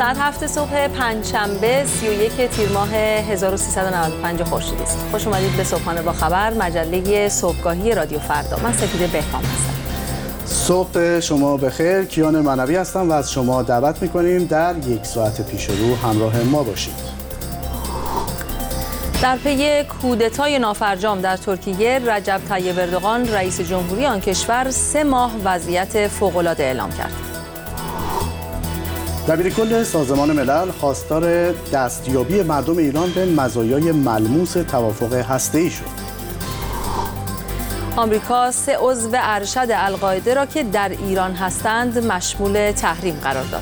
ساعت 7 صبح پنجشنبه 31 تیر ماه 1395 خورشیدی است. خوش اومدید به صبحانه با خبر، مجله صبحگاهی رادیو فردا. من سپیده بهرام هستم. صبح شما بخیر. کیان منوی هستم و از شما دعوت می‌کنیم در یک ساعت پیش رو همراه ما باشید. در پی کودتای نافرجام در ترکیه، رجب طیب اردوغان رئیس جمهوری آن کشور 3 ماه وضعیت فوق‌العاده اعلام کرد. دبیرکل سازمان ملل خواستار دستیابی مردم ایران به مزایای ملموس توافق هسته‌ای شد. آمریکا 3 عضو ارشد القاعده را که در ایران هستند مشمول تحریم قرار داد.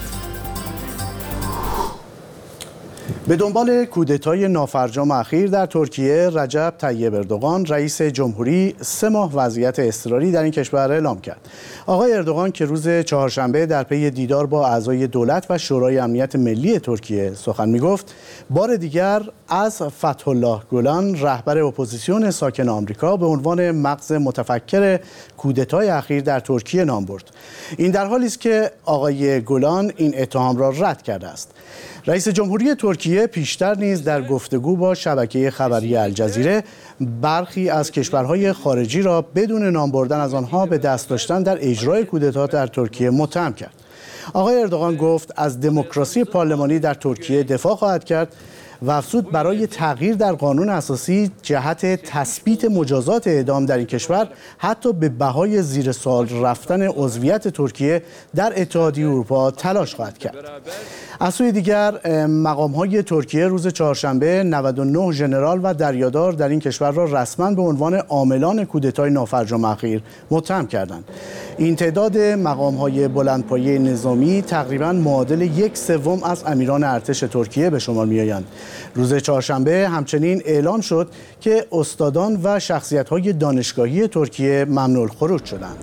به دنبال کودتای نافرجام اخیر در ترکیه، رجب طیب اردوغان رئیس جمهوری 3 ماه وضعیت اضطراری در این کشور اعلام کرد. آقای اردوغان که روز چهارشنبه در پی دیدار با اعضای دولت و شورای امنیت ملی ترکیه سخن می‌گفت، بار دیگر از فتح الله گولان رهبر اپوزیسیون ساکن آمریکا به عنوان مغز متفکر کودتای اخیر در ترکیه نام برد. این در حالی است که آقای گولان این اتهام را رد کرده است. رئیس جمهوری ترکیه پیشتر نیز در گفتگو با شبکه خبری الجزیره برخی از کشورهای خارجی را بدون نام بردن از آنها به دست داشتن در اجرای کودتا در ترکیه متهم کرد. آقای اردوغان گفت از دموکراسی پارلمانی در ترکیه دفاع خواهد کرد و افزود برای تغییر در قانون اساسی جهت تثبیت مجازات اعدام در این کشور حتی به بهای زیر سوال رفتن عضویت ترکیه در اتحادیه اروپا تلاش خواهد کرد. از سوی دیگر مقام‌های ترکیه روز چهارشنبه 99 ژنرال و دریادار در این کشور را رسما به عنوان عاملان کودتای نافرجام اخیر متهم کردند. این تعداد مقام‌های بلندپایه نظامی تقریباً معادل 1/3 از امیران ارتش ترکیه به شمار می‌آیند. روز چهارشنبه همچنین اعلام شد که استادان و شخصیت‌های دانشگاهی ترکیه ممنوع الخروج شدند.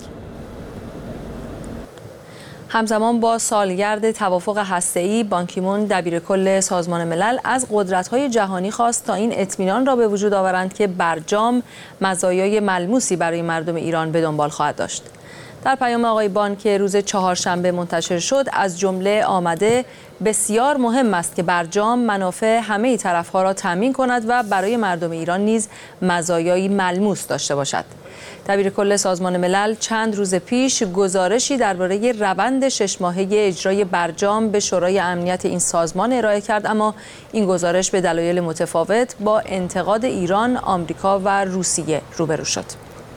همزمان با سالگرد توافق هسته‌ای، بان کی مون دبیرکل سازمان ملل از قدرت‌های جهانی خواست تا این اطمینان را به وجود آورند که برجام مزایای ملموسی برای مردم ایران به دنبال خواهد داشت. در پیام آقای بان که روز چهارشنبه منتشر شد، از جمله آمده بسیار مهم است که برجام منافع همه طرف‌ها را تامین کند و برای مردم ایران نیز مزایای ملموس داشته باشد. دبیرکل سازمان ملل چند روز پیش گزارشی درباره روند 6 ماهه اجرای برجام به شورای امنیت این سازمان ارائه کرد، اما این گزارش به دلایل متفاوت با انتقاد ایران، آمریکا و روسیه روبرو شد.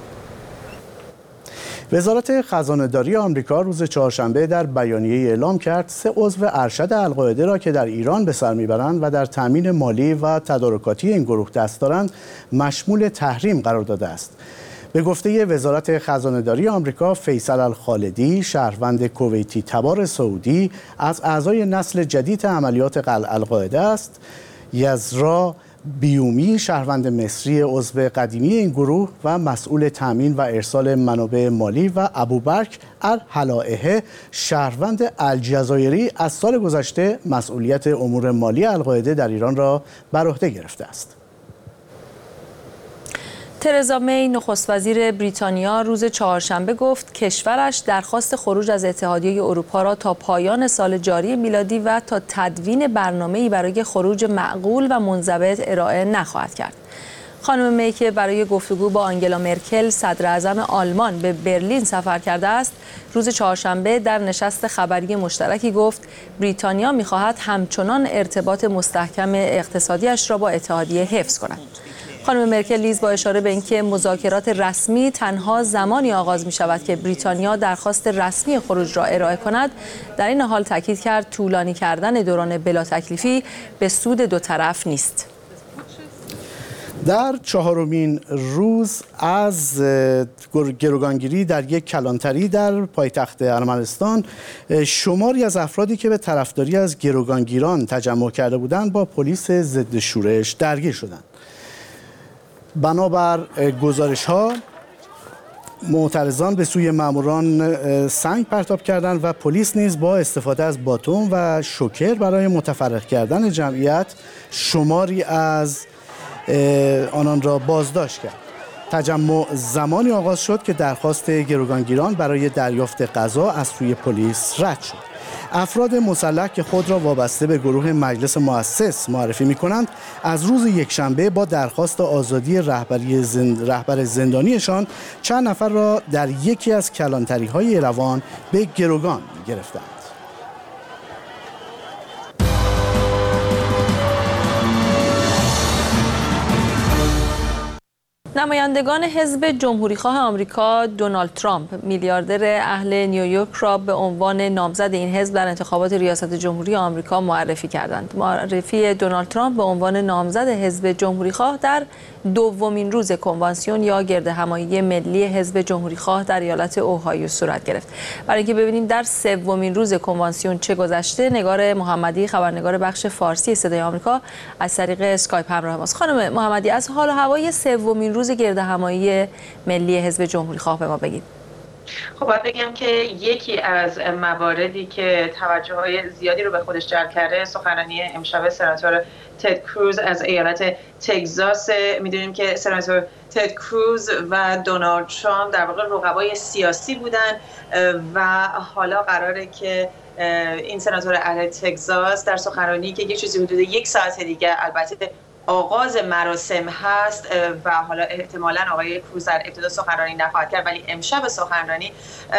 وزارت خزانه‌داری آمریکا روز چهارشنبه در بیانیه‌ای اعلام کرد 3 عضو ارشد القاعده را که در ایران به سر میبرند و در تامین مالی و تدارکاتی این گروه دست دارند مشمول تحریم قرار داده است. به گفته وزارت خزانه‌داری آمریکا، فیصل الخالدی شهروند کویتی تبار سعودی از اعضای نسل جدید عملیات القاعده است. یزرا بیومی شهروند مصری عضو قدیمی این گروه و مسئول تامین و ارسال منابع مالی و ابوبکر الحلائحه شهروند الجزایری از سال گذشته مسئولیت امور مالی القاعده در ایران را بر عهده گرفته است. ترزا می نخست وزیر بریتانیا روز چهارشنبه گفت کشورش درخواست خروج از اتحادیه اروپا را تا پایان سال جاری میلادی و تا تدوین برنامه‌ای برای خروج معقول و منضبط ارائه نخواهد کرد. خانم می که برای گفتگو با آنگلا مرکل صدر اعظم آلمان به برلین سفر کرده است، روز چهارشنبه در نشست خبری مشترکی گفت بریتانیا می‌خواهد همچنان ارتباط مستحکم اقتصادیش را با اتحادیه حفظ کند. خانم مرکل نیز با اشاره به اینکه مذاکرات رسمی تنها زمانی آغاز می شود که بریتانیا درخواست رسمی خروج را ارائه کند، در این حال تاکید کرد طولانی کردن دوران بلا تکلیفی به سود دو طرف نیست. در 4مین روز از گروگانگیری در یک کلانتری در پایتخت ارمنستان، شماری از افرادی که به طرفداری از گروگانگیران تجمع کرده بودند با پلیس ضد شورش درگیر شدند. بنابر گزارش‌ها معترضان به سوی ماموران سنگ پرتاب کردند و پلیس نیز با استفاده از باتون و شوکر برای متفرق کردن جمعیت شماری از آنان را بازداشت کرد. تجمع زمانی آغاز شد که درخواست گروگانگیران برای دریافت غذا از سوی پلیس رد شد. افراد مسلح که خود را وابسته به گروه مجلس مؤسس معرفی می‌کنند از روز یکشنبه با درخواست آزادی رهبر زندانیشان چند نفر را در یکی از کلانتری‌های ایروان به گروگان گرفتند. نمایندگان حزب جمهوریخواه آمریکا دونالد ترامپ میلیاردر اهل نیویورک را به عنوان نامزد این حزب در انتخابات ریاست جمهوری آمریکا معرفی کردند. معرفی دونالد ترامپ به عنوان نامزد حزب جمهوریخواه در دومین روز کنوانسیون یا گردهمایی ملی حزب جمهوریخواه در ایالت اوهایو صورت گرفت. برای اینکه ببینیم در سومین روز کنوانسیون چه گذشته، نگار محمدی خبرنگار بخش فارسی صدای آمریکا از طریق اسکایپ همراه ماست. خانم محمدی، از حال و هوای سومین روز گردهمایی ملی حزب جمهوریخواه به ما بگید. خب باید بگم که یکی از مواردی که توجه‌های زیادی رو به خودش جلب کرده سخنرانی امشب سناتور تد کروز از ایالت تگزاس. میدونیم که سناتور تد کروز و دونالد ترامپ در واقع رقبای سیاسی بودن و حالا قراره که این سناتور اهل تگزاس در سخنرانی که یک چیزی حدود یک ساعت دیگه البته آغاز مراسم هست و حالا احتمالاً آقای کروز در ابتدا سخنرانی نخواهد کرد، ولی امشب سخنرانی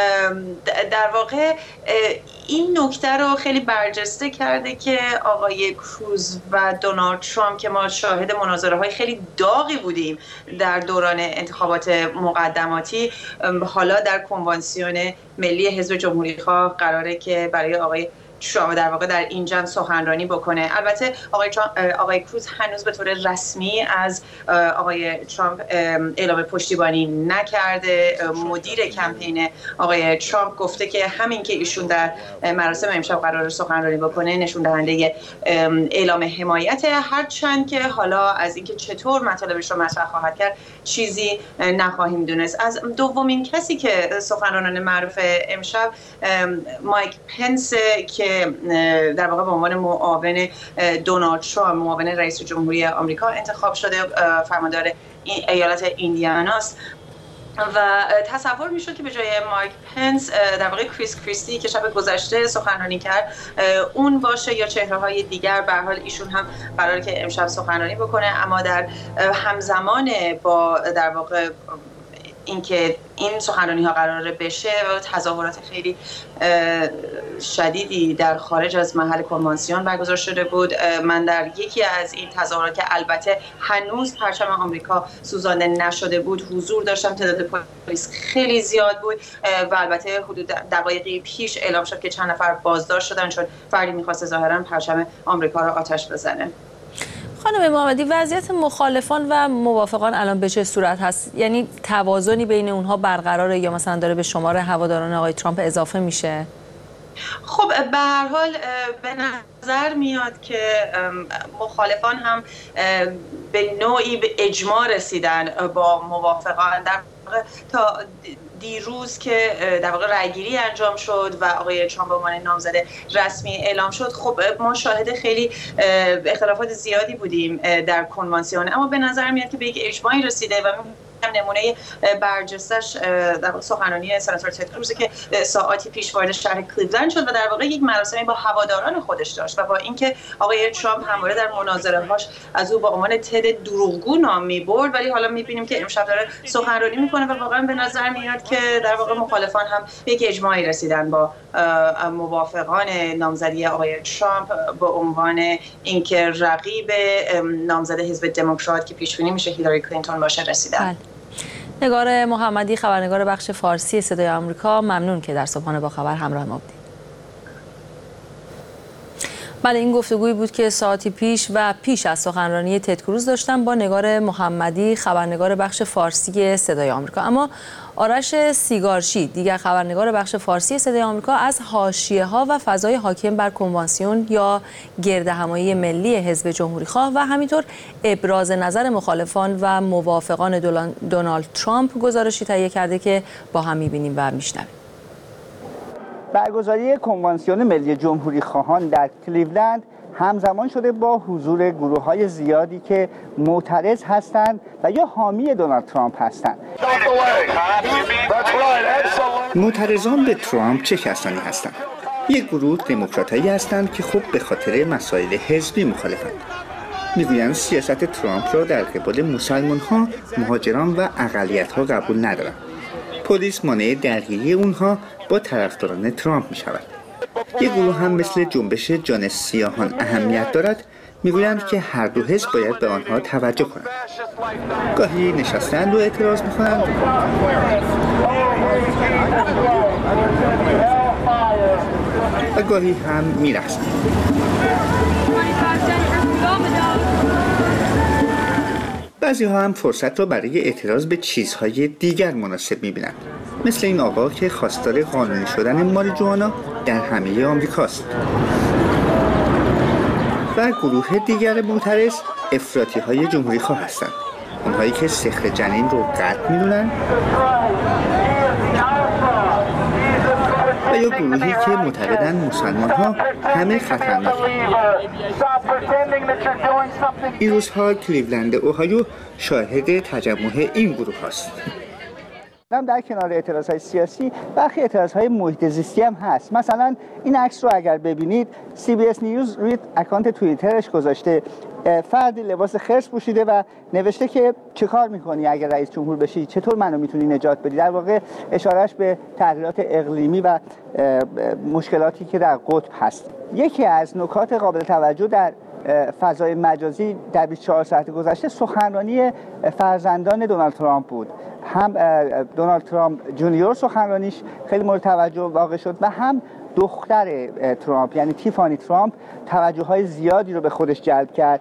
در واقع این نکته رو خیلی برجسته کرده که آقای کروز و دونالد ترامپ که ما شاهد مناظره‌های خیلی داغی بودیم در دوران انتخابات مقدماتی، حالا در کنوانسیون ملی حزب جمهوریخواه قراره که برای آقای ترامپ در واقع در این جمع سخنرانی بکنه. البته آقای کروز هنوز به طور رسمی از آقای ترامپ اعلام پشتیبانی نکرده. مدیر کمپین آقای ترامپ گفته که همین که ایشون در مراسم امشب قرار سخنرانی بکنه نشون دهنده اعلام حمایت، هرچند که حالا از اینکه چطور مطالبش رو مطرح خواهد کرد چیزی نخواهیم دونست. از دومین کسی که سخنرانان معروف امشب مایک پنس که در واقع به عنوان معاون دونالد ترامپ، معاون رئیس جمهوری آمریکا انتخاب شده، فرماندار ایالت ایندیاناست و تصور میشد که به جای مایک پنس در واقع کریس کریستی که شب گذشته سخنرانی کرد اون باشه یا چهره‌های دیگر. به هر حال ایشون هم قراره که امشب سخنرانی بکنه، اما در همزمان با در واقع اینکه این سخنرانی ها قراره بشه و تظاهرات خیلی شدیدی در خارج از محل کنوانسیون برگزار شده بود. من در یکی از این تظاهرات که البته هنوز پرچم آمریکا سوزانده نشده بود حضور داشتم. تعداد پلیس خیلی زیاد بود و البته حدود دقایقی پیش اعلام شد که چند نفر بازداشت شدن چون فردی می‌خواست ظاهراً پرچم آمریکا را آتش بزنه. خانم محمدی، وضعیت مخالفان و موافقان الان به چه صورت هست؟ یعنی توازنی بین اونها برقراره یا مثلا داره به شمار هواداران آقای ترامپ اضافه میشه؟ خب به هر حال به نظر میاد که مخالفان هم به نوعی به اجماع رسیدن با موافقان. در واقع تا دیروز که در واقع رأیگیری انجام شد و آقای ترامپ به عنوان نامزد رسمی اعلام شد، خب ما شاهد خیلی اختلافات زیادی بودیم در کنوانسیون، اما به نظر میاد که به یک اجماعی رسیده و نمونه برجستش در سخنرانی سناتور تد کروز که ساعاتی پیش وارد شهر کلیولند شد و در واقع یک مراسمی با هواداران خودش داشت و با اینکه آقای ترامپ همواره در مناظره‌هاش از او با عنوان تد دروغگو نام می‌برد، ولی حالا می‌بینیم که امشب داره سخنرانی می‌کنه و واقعا به نظر میاد که در واقع مخالفان هم به یک اجماعی رسیدن با موافقان نامزدی آقای ترامپ به عنوان اینکه رقیب نامزد حزب دموکرات که پیش‌بینی میشه هیلاری کلینتون باشه رسیدن. نگار محمدی خبرنگار بخش فارسی صدای آمریکا، ممنون که در صبحانه با خبر همراه ما بودید. بله، این گفتگویی بود که ساعتی پیش از سخنرانی تد کروز داشتم با نگار محمدی خبرنگار بخش فارسی صدای آمریکا. اما آرش سیگارشی دیگر خبرنگار بخش فارسی صدای آمریکا از حاشیه‌ها و فضای حاکم بر کنوانسیون یا گردهمایی ملی حزب جمهوریخواه و همینطور ابراز نظر مخالفان و موافقان دونالد ترامپ گزارشی تهیه کرده که با هم می‌بینیم و میشنویم. برگزاری کنوانسیون ملی جمهوریخواهان در کلیولند همزمان شده با حضور گروه‌های زیادی که معترض هستند و یا حامی دونالد ترامپ هستند. معترضان به ترامپ چه کسانی هستند؟ یک گروه دموکراتایی هستند که خب به خاطر مسائل حزبی مخالفند. میگویند سیاست ترامپ را در قبال مسلمان‌ها، مهاجران و اقلیت‌ها قبول ندارند. پلیس مانع درگیری اونها با طرفداران ترامپ می‌شود. یک گروه هم مثل جنبش جان سیاهان اهمیت دارد، میگویند که هر دو حزب باید به آنها توجه کنند. گاهی نشستند و اعتراض می‌کنند و گاهی هم می‌رقصند. بعضی ها هم فرصت را برای اعتراض به چیزهای دیگر مناسب می‌بینند، مثل این آقا که خواستار قانونی شدن ماریجوانا در همه آمریکاست. و گروه دیگر معترض افراطی‌های جمهوری‌خواه هستند، اونهایی که سحر جنین رو قطع می‌دونن و یا گروهی که معتقدن مسلمان‌ها همه خطرناکند. این روزها کلیولند اوهایو شاهد تجمع این گروه هست. در کنار اعتراضهای سیاسی برخی اعتراضهای محیط زیستی هم هست. مثلا این عکس رو اگر ببینید CBS نیوز روی اکانت توییترش گذاشته، فردی لباس خرس پوشیده و نوشته که چه کار میکنی اگر رئیس جمهور بشی، چطور منو میتونی نجات بدی. در واقع اشارهش به تغییرات اقلیمی و مشکلاتی که در قطب هست. یکی از نکات قابل توجه در فضای مجازی در 24 ساعت گذشته سخنرانی فرزندان دونالد ترامپ بود. هم دونالد ترامپ جونیور سخنرانیش خیلی مورد توجه واقع شد و هم دختر ترامپ یعنی تیفانی ترامپ توجه‌های زیادی رو به خودش جلب کرد.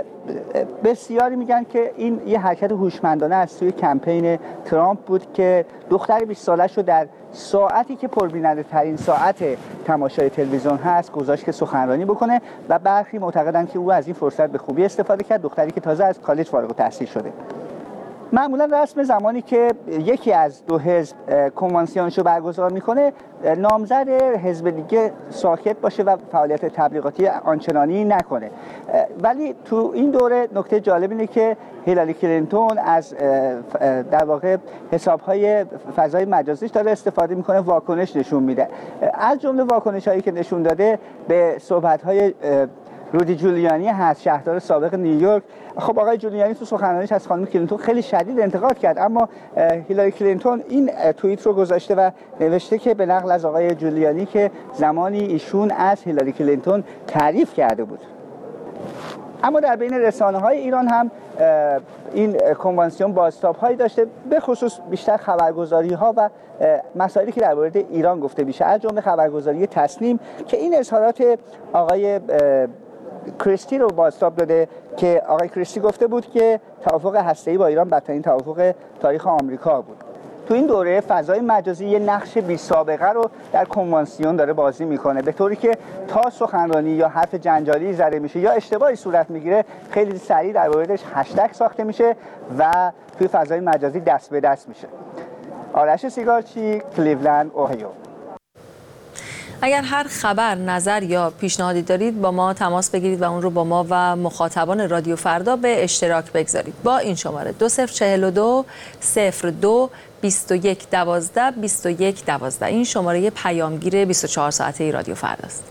بسیاری میگن که این یه حرکت هوشمندانه از سوی کمپین ترامپ بود که دختر 20 سالش رو در ساعتی که پربیننده ترین ساعت تماشای تلویزیون هست گذاشت که سخنرانی بکنه و برخی معتقدند که او از این فرصت به خوبی استفاده کرد، دختری که تازه از کالج فارغ التحصیل شده. معمولا رسم زمانی که یکی از دو حزب کنوانسیونشو برگزار میکنه، نامزد حزب دیگه ساکت باشه و فعالیت تبلیغاتی آنچنانی نکنه. ولی تو این دوره نکته جالب اینه که هیلاری کلینتون از در واقع حسابهای فضای مجازیش داره استفاده میکنه، واکنش نشون میده. از جمله واکنش‌هایی که نشون داده به صحبت‌های رودی جولیانی هست، شهردار سابق نیویورک. خب آقای جولیانی تو سخنرانیش از خانم کلینتون خیلی شدید انتقاد کرد، اما هیلاری کلینتون این توییت رو گذاشته و نوشته که به نقل از آقای جولیانی که زمانی ایشون از هیلاری کلینتون تعریف کرده بود. اما در بین رسانه‌های ایران هم این کنوانسیون بازتاب‌هایی داشته، به خصوص بیشتر خبرگزاری‌ها و مسائلی که در مورد ایران گفته میشه، از جمله خبرگزاری تصنیم که این اظهارات آقای کریستی رو بازتاب داده که آقای کریستی گفته بود که توافق هسته‌ای با ایران بدترین توافق تاریخ آمریکا بود. تو این دوره فضای مجازی یه نقش بی سابقه رو در کنوانسیون داره بازی میکنه، به طوری که تا سخنرانی یا حرف جنجالی زده میشه یا اشتباهی صورت میگیره خیلی سریع در موردش هشتگ ساخته میشه و توی فضای مجازی دست به دست میشه. آرش سیگارچی، کلیولند، اوهایو. اگر هر خبر، نظر یا پیشنهادی دارید با ما تماس بگیرید و اون رو با ما و مخاطبان رادیو فردا به اشتراک بگذارید. با این شماره 2042 02 21 12 21 12. این شماره پیامگیر 24 ساعته رادیو فرداست.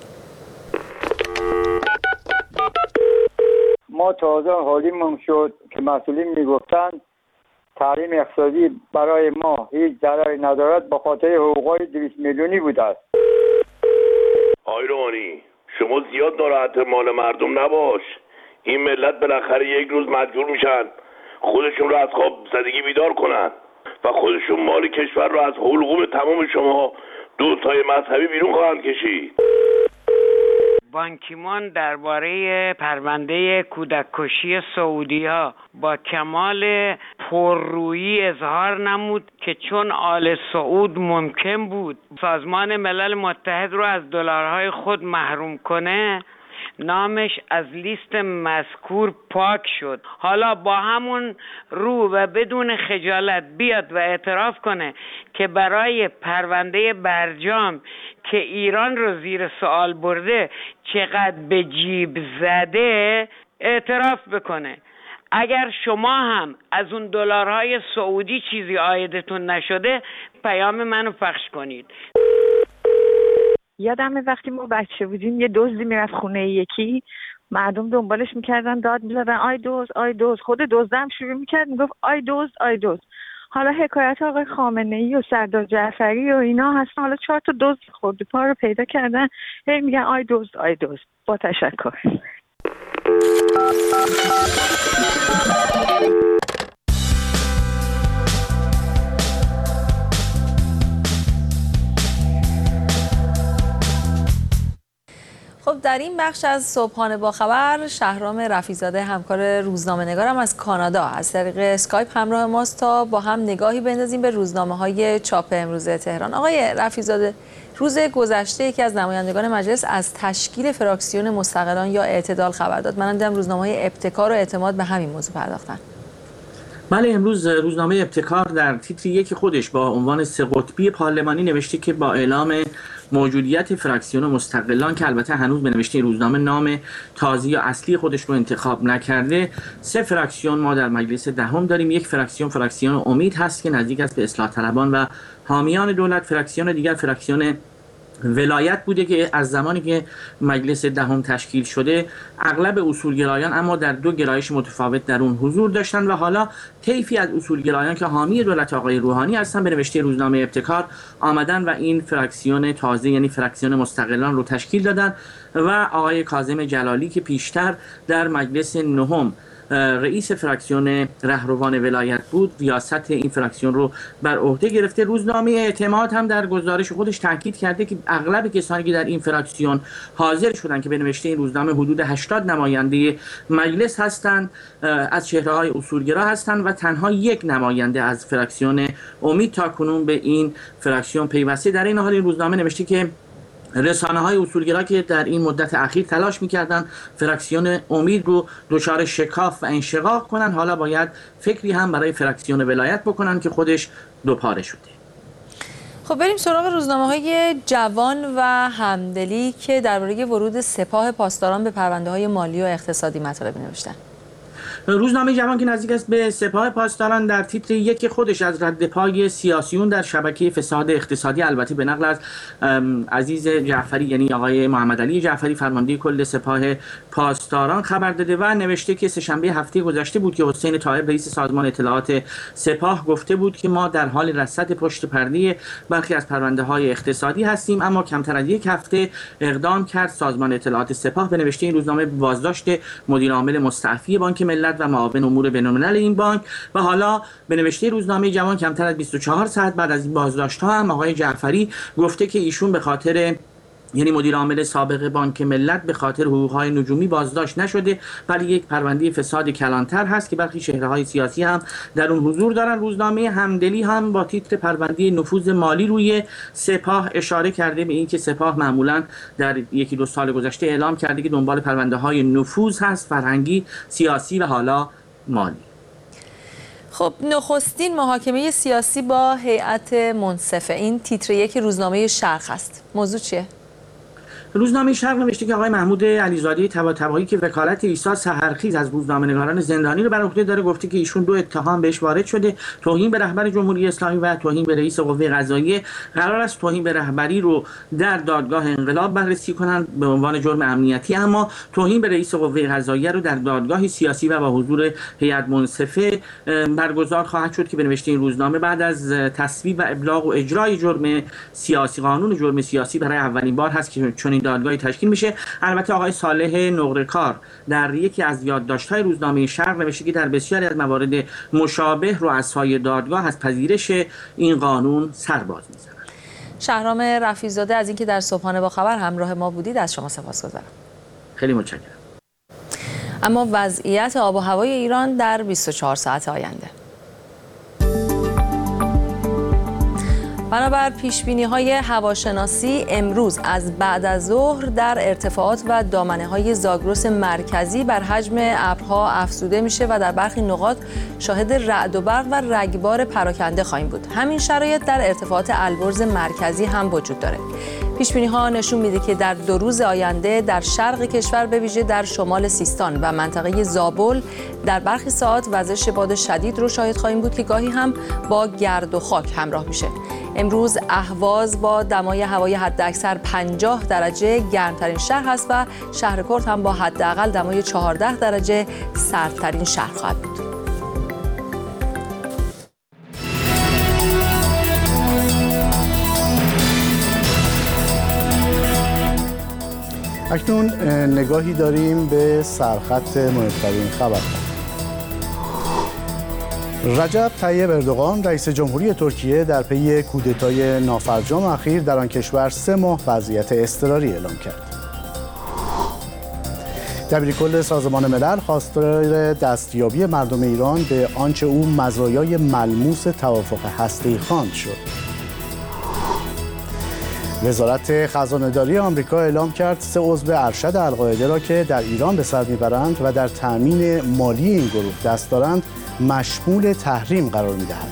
ما تازه حالیمون شد که مسئولین میگفتن تعلیم اقتصادی برای ما هیچ ضرری ندارد، به خاطر حقوقای 200 میلیونی بوده است. آقای روحانی، شما زیاد ناراحت مال مردم نباش. این ملت بالاخره یک روز مجبور میشن خودشون رو از خواب زدگی بیدار کنن و خودشون مال کشور رو از حلقوم تمام شما دوستای مذهبی بیرون خواهند کشید. بان کی مون درباره پرونده کودک کشی سعودی‌ها با کمال پررویی اظهار نمود که چون آل سعود ممکن بود سازمان ملل متحد رو از دلارهای خود محروم کنه، نامش از لیست مذکور پاک شد. حالا با همون رو و بدون خجالت بیاد و اعتراف کنه که برای پرونده برجام که ایران رو زیر سوال برده چقدر به جیب زده اعتراف بکنه. اگر شما هم از اون دلارهای سعودی چیزی عایدتون نشده پیام منو پخش کنید. یادمه وقتی ما بچه بودیم یه دزدی میرفت خونه یکی، مردم دنبالش میکردن، داد میزدن آی دزد آی دزد. خود دزدم شروع میکرد میگفت آی دزد آی دزد. حالا حکایت آقای خامنه‌ای و سردار جعفری و اینا هستن، حالا 4 تا دزد خورده پا رو پیدا کردن، هی میگن آی دزد آی دزد. با تشکر. خب در این بخش از صبحانه با خبر شهرام رفیع‌زاده همکار روزنامه‌نگارم از کانادا از طریق اسکایپ همراه ماست تا با هم نگاهی بندازیم به روزنامه‌های چاپ امروز تهران. آقای رفیع‌زاده، روز گذشته یکی از نمایندگان مجلس از تشکیل فراکسیون مستقلان یا اعتدال خبر داد. من دیدم روزنامه‌های ابتکار و اعتماد به همین موضوع پرداختن. بله، امروز روزنامه ابتکار در تیتر یک خودش با عنوان 3 قطبی پارلمانی نوشته که با اعلام موجودیت فراکسیون مستقلان که البته هنوز به نوشته روزنامه نام تازه یا اصلی خودش رو انتخاب نکرده، 3 فراکسیون ما در مجلس دهم داریم. یک فراکسیون امید هست که نزدیک است به اصلاح طلبان و حامیان دولت. فراکسیون دیگر فراکسیون ولایت بوده که از زمانی که مجلس دهم تشکیل شده اغلب اصولگرایان اما در 2 گرایش متفاوت در اون حضور داشتن و حالا طیفی از اصولگرایان که حامی دولت آقای روحانی هستن به نوشته روزنامه ابتکار آمدن و این فراکسیون تازه یعنی فراکسیون مستقلان رو تشکیل دادن و آقای کاظم جلالی که پیشتر در مجلس نهم رئیس فراکسیون رهروان ولایت بود ریاست این فراکسیون رو بر عهده گرفته. روزنامه اعتماد هم در گزارش خودش تاکید کرده که اغلب کسانی که در این فراکسیون حاضر شدن که به نوشته این روزنامه حدود 80 نماینده مجلس هستند از چهره‌های اصولگرا هستند و تنها 1 نماینده از فراکسیون امید تاکنون به این فراکسیون پیوسته. در این حال این روزنامه نوشته که رسانه‌های اصولگرا که در این مدت اخیر تلاش می‌کردن فراکسیون امید رو دچار شکاف و انشقاق کنن، حالا باید فکری هم برای فراکسیون ولایت بکنن که خودش دوپاره شده. خب بریم سراغ روزنامه‌های جوان و همدلی که درباره ورود سپاه پاسداران به پرونده‌های مالی و اقتصادی مطالب نوشتن. روزنامه جوان که نزدیک است به سپاه پاسداران در تیتر یک خودش از رد پای سیاسیون در شبکه فساد اقتصادی، البته به نقل از عزیز جعفری یعنی آقای محمد علی جعفری فرمانده کل سپاه پاسداران خبر داده و نوشته که سه‌شنبه هفته گذشته بود که حسین طاهر رئیس سازمان اطلاعات سپاه گفته بود که ما در حال رصد پشت پرده برخی از پرونده‌های اقتصادی هستیم، اما کمتر از 1 هفته اقدام کرد سازمان اطلاعات سپاه به نوشته این روزنامه بازداشت مدیر عامل مستعفی بانک ملت و معاون امور بین‌الملل این بانک و حالا به نوشته روزنامه جوان کمتر از 24 ساعت بعد از این بازداشت‌ها هم آقای جعفری گفته که ایشون به خاطر یعنی مدیر عامل سابق بانک ملت به خاطر حقوق‌های نجومی بازداشت نشده، ولی یک پرونده فساد کلانتر هست که برخی چهره‌های سیاسی هم در اون حضور دارن. روزنامه همدلی هم با تیتر پرونده نفوذ مالی روی سپاه اشاره کرده به اینکه سپاه معمولاً در 1-2 سال گذشته اعلام کرده که دنبال پرونده‌های نفوذ هست، فرهنگی، سیاسی و حالا مالی. خب نخستین محاکمه سیاسی با هیئت منصفه، این تیتر 1 روزنامه شرق است. موضوع چیه؟ روزنامه شرق نوشته که آقای محمود علیزاده طباطبایی که وکالت عیسی سحرخیز از روزنامه‌نگاران زندانی رو بر عهده داره گفته که ایشون 2 اتهام بهش وارد شده: توهین به رهبر جمهوری اسلامی و توهین به رئیس قوه قضاییه. قرار است توهین به رهبری رو در دادگاه انقلاب بررسی کنند به عنوان جرم امنیتی، اما توهین به رئیس قوه قضاییه رو در دادگاه سیاسی و با حضور هیئت منصفه برگزار خواهد شد که به نوشته این روزنامه بعد از تصویب و ابلاغ و اجرای جرم سیاسی قانون جرم سیاسی برای اولین بار هست که چنین دادگاهی تشکیل میشه. البته آقای صالح نقره‌کار در یکی از یادداشت‌های روزنامه شرق نوشته که در بسیاری از موارد مشابه رؤسای دادگاه از پذیرش این قانون سرباز می‌زنند. شهرام رفیع‌زاده از اینکه در صبحانه با خبر همراه ما بودید از شما سپاسگزارم. خیلی متشکرم. اما وضعیت آب و هوای ایران در 24 ساعت آینده. بنابر پیشبینی‌های هواشناسی امروز از بعد از ظهر در ارتفاعات و دامنه‌های زاگرس مرکزی بر حجم ابرها افزوده میشه و در برخی نقاط شاهد رعد و برق و رگبار پراکنده خواهیم بود. همین شرایط در ارتفاعات البرز مرکزی هم وجود داره. پیشبینی‌ها نشون میده که در 2 روز آینده در شرق کشور به ویژه در شمال سیستان و منطقه زابل در برخی ساعات وزش باد شدید رو شاهد خواهیم بود که گاهی هم با گرد و خاک همراه میشه. امروز اهواز با دمای هوای حداکثر 50 درجه گرمترین شهر است و شهر کرد هم با حداقل دمای 14 درجه سردترین شهر خواهد بود. اکنون نگاهی داریم به سرخط مهمترین خبرها. رجب طیب اردوغان رئیس جمهوری ترکیه در پی کودتای نافرجام اخیر در آن کشور 3 ماه وضعیت اضطراری اعلام کرد. دبیرکل سازمان ملل خواستار دستیابی مردم ایران به آنچه او مزایای ملموس توافق هسته‌ای خواند شد. وزارت خزانه‌داری آمریکا اعلام کرد 3 عضو ارشد القاعده را که در ایران به سر میبرند و در تأمین مالی این گروه دست دارند مشمول تحریم قرار میدهد.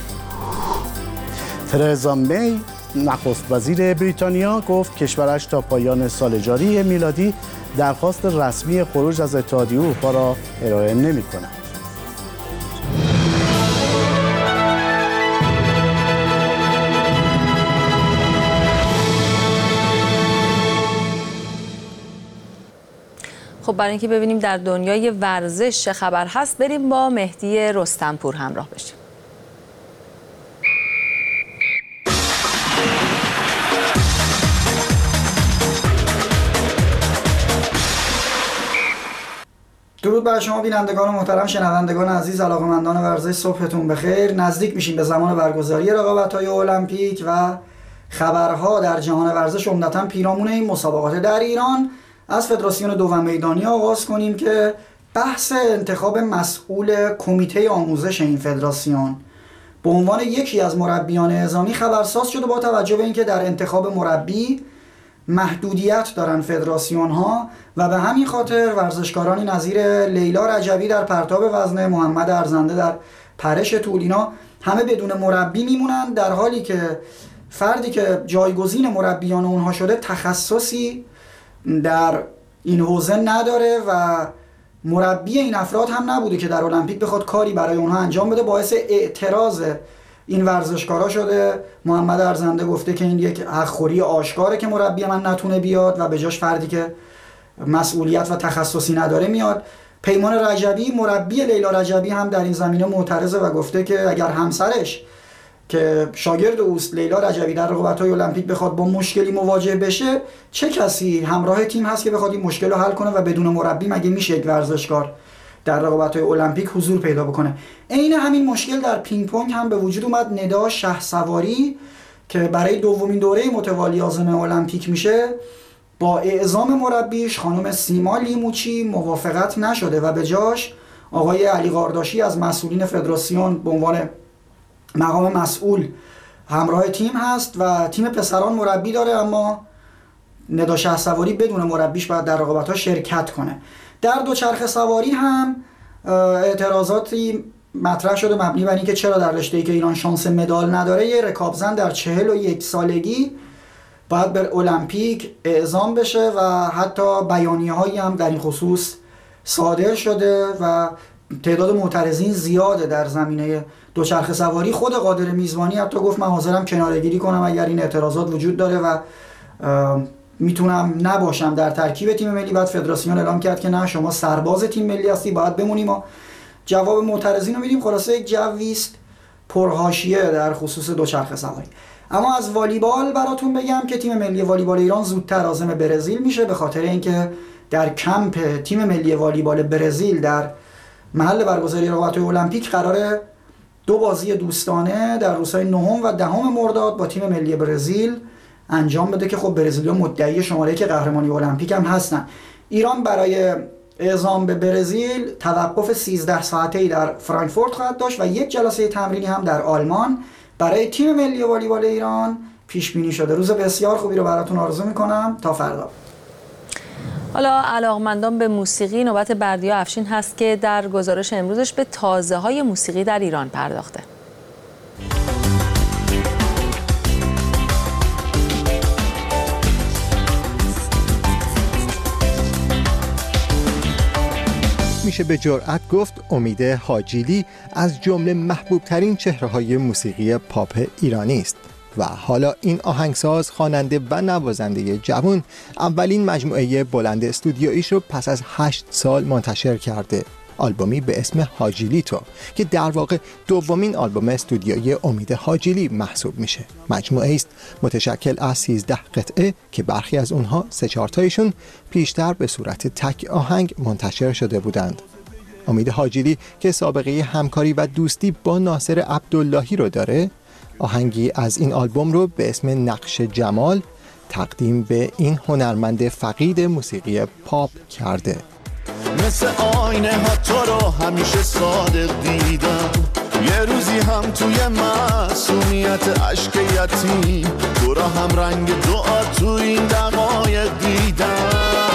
ترزا می نخست وزیر بریتانیا گفت کشورش تا پایان سال جاری میلادی درخواست رسمی خروج از اتحادیه اروپا را ارائه نمی‌کند. خب برای اینکه ببینیم در دنیای ورزش چه خبر هست بریم با مهدی رستمپور همراه بشیم. درود بر شما بینندگان محترم، شنوندگان عزیز، علاقه‌مندان ورزش، صبحتون بخیر. نزدیک میشیم به زمان برگزاری رقابت‌های المپیک و خبرها در جهان ورزش، عمدتاً پیرامون این مسابقات در ایران. از فدراسیون دوم میدانی آغاز کنیم که بحث انتخاب مسئول کمیته آموزش این فدراسیون به عنوان یکی از مربیان اعزامی خبرساز شده با توجه به اینکه در انتخاب مربی محدودیت دارن فدراسیون ها و به همین خاطر ورزشکارانی نظیر لیلا رجبی در پرتاب وزنه، محمد ارزنده در پرش طول، اینا همه بدون مربی میمونن، در حالی که فردی که جایگزین مربیان اونها شده تخصصی در این حوزه نداره و مربی این افراد هم نبوده که در المپیک بخواد کاری برای اونها انجام بده. باعث اعتراض این ورزشکارا شده. محمد ارزنده گفته که این یک حق‌خوری آشکاره که مربی من نتونه بیاد و به جاش فردی که مسئولیت و تخصصی نداره میاد. پیمان رجبی مربی لیلا رجبی هم در این زمینه معترضه و گفته که اگر همسرش که شاگرد اوست لیلا رجبی در رقابت‌های المپیک بخواد با مشکلی مواجه بشه، چه کسی همراه تیم هست که بخواد این مشکل رو حل کنه و بدون مربی مگه میشه یک ورزشکار در رقابت‌های المپیک حضور پیدا بکنه؟ عین همین مشکل در پینگ پونگ هم به وجود اومد. ندا شهسواری که برای دومین دوره متوالی عازم المپیک میشه با اعزام مربیش خانم سیما لیموچی موافقت نشده و به جاش آقای علی قارداشی از مسئولین فدراسیون به عنوان مقام مسئول همراه تیم هست و تیم پسران مربی داره، اما ندا شهسواری بدون مربیش باید در رقابت‌ها شرکت کنه. در دوچرخه سواری هم اعتراضاتی مطرح شده مبنی بر اینکه چرا در رشته‌ای که ایران شانس مدال نداره یه رکابزن در 41 سالگی باید به المپیک اعزام بشه و حتی بیانیه‌هایی هم در این خصوص صادر شده و تعداد معترضین زیاده در زمینه دوچرخه سواری. خود قادر میزبانی حتی گفت من حاضرم کناره‌گیری کنم اگر این اعتراضات وجود داره و میتونم نباشم در ترکیب تیم ملی. بعد فدراسیون اعلام کرد که نه، شما سرباز تیم ملی هستی، باید بمونیم. و جواب معترضین رو میدیم. خلاصه یک جوی است پرحاشیه در خصوص دوچرخه سواری. اما از والیبال براتون بگم که تیم ملی والیبال ایران زودتر عازم برزیل میشه به خاطر اینکه در کمپ تیم ملی والیبال برزیل در محل برگزاری رقابت‌های المپیک قراره 2 بازی دوستانه در روزهای 9 و 10 مرداد با تیم ملی برزیل انجام بده که خب برزیلیا مدعی شماره که قهرمانی المپیک هم هستن. ایران برای اعزام به برزیل توقف 13 ساعته‌ای در فرانکفورت خواهد داشت و یک جلسه تمرینی هم در آلمان برای تیم ملی والیبال ایران پیش بینی شده. روز بسیار خوبی رو براتون آرزو میکنم. تا فردا. حالا علاقمندان به موسیقی، نوبت بردیا افشین هست که در گزارش امروزش به تازه‌های موسیقی در ایران پرداخته. میشه به جرئت گفت امید حاجیلی از جمله محبوب ترین چهره‌های موسیقی پاپ ایرانی است. و حالا این آهنگساز، خواننده و نوازنده جوان اولین مجموعه بلند استودیویش رو پس از 8 سال منتشر کرده. آلبومی به اسم حاجیلیتو که در واقع دومین آلبوم استودیویی امید حاجیلی محسوب میشه. مجموعه است متشکل از 13 قطعه که برخی از اونها 3-4 تایشون پیشتر به صورت تک آهنگ منتشر شده بودند. امید حاجیلی که سابقه همکاری و دوستی با ناصر عبداللهی رو داره، آهنگی از این آلبوم رو به اسم نقش جمال تقدیم به این هنرمند فقید موسیقی پاپ کرده. مثل آینه ها تو رو همیشه صادق دیدم، یه روزی هم توی معصومیت عشق یتیم تو را هم رنگ دعا تو این دقایق دیدم.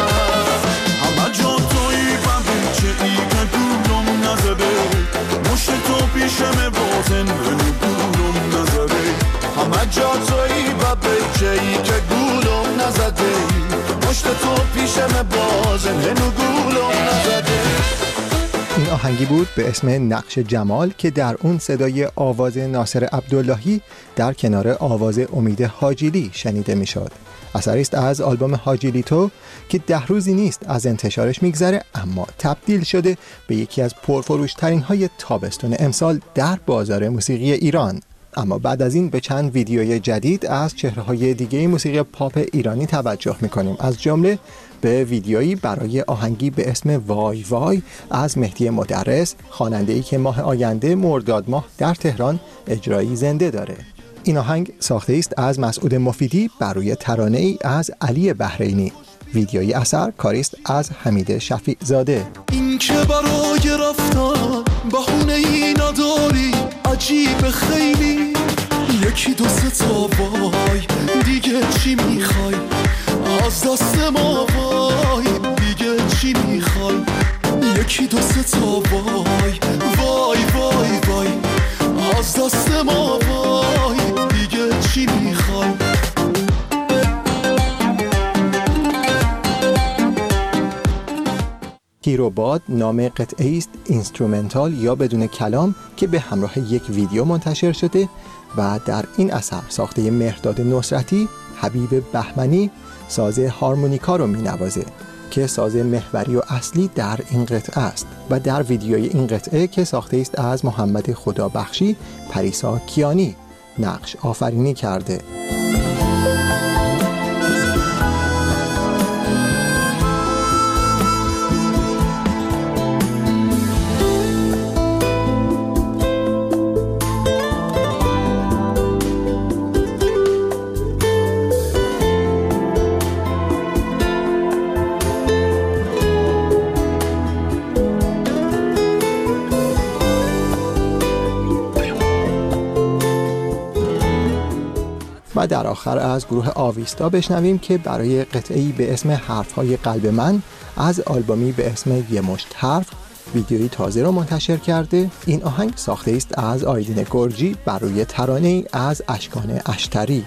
همه جا توی ببین چه ای که گولم نزده، مشت تو پیشم بازن منو گولم نزده. همه جا توی ببین چه ای که گولم نزده، مشت تو پیشم بازن منو گولم نزده. این آهنگی بود به اسم نقش جمال که در اون صدای آواز ناصر عبداللهی در کنار آواز امید حاجیلی شنیده میشد. اثری است از آلبوم حاجیلیتو که 10 روزی نیست از انتشارش میگذره، اما تبدیل شده به یکی از پرفروشترین های تابستون امسال در بازار موسیقی ایران. اما بعد از این به چند ویدیوی جدید از چهره‌های دیگه موسیقی پاپ ایرانی توجه میکنیم، از جمله به ویدیویی برای آهنگی به اسم وای وای از مهدی مدرس، خواننده‌ای که ماه آینده مرداد ماه در تهران اجرایی زنده داره. این آهنگ ساخته است از مسعود مفیدی بر روی ترانه‌ای از علی بحرینی. ویدیویی اثر کاری است از حمید شفیع زاده. این که برای رفتن بهونه‌ای نداری، عجیب خیلی، یکی دو سه تا وای دیگه چی میخوای از دست ما، وای دیگه چی میخوای، یکی دو سه تا وای وای وای وای از دست ما، وای دیگه چی میخوای. هیروباد نام قطعه است اینسترومنتال یا بدون کلام که به همراه یک ویدیو منتشر شده و در این اثر ساخته مهرداد نصرتی، حبیب بهمنی ساز هارمونیکا رو می نوازه که ساز محوری و اصلی در این قطعه است و در ویدیوی این قطعه که ساخته است از محمد خدابخشی، پریسا کیانی نقش آفرینی کرده. و در آخر از گروه آویستا بشنویم که برای قطعه‌ای به اسم حرف‌های قلب من از آلبومی به اسم یه مشت حرف ویدیویی تازه رو منتشر کرده. این آهنگ ساخته است از آیدین گرجی بر روی ترانه‌ای از اشکان اشتری.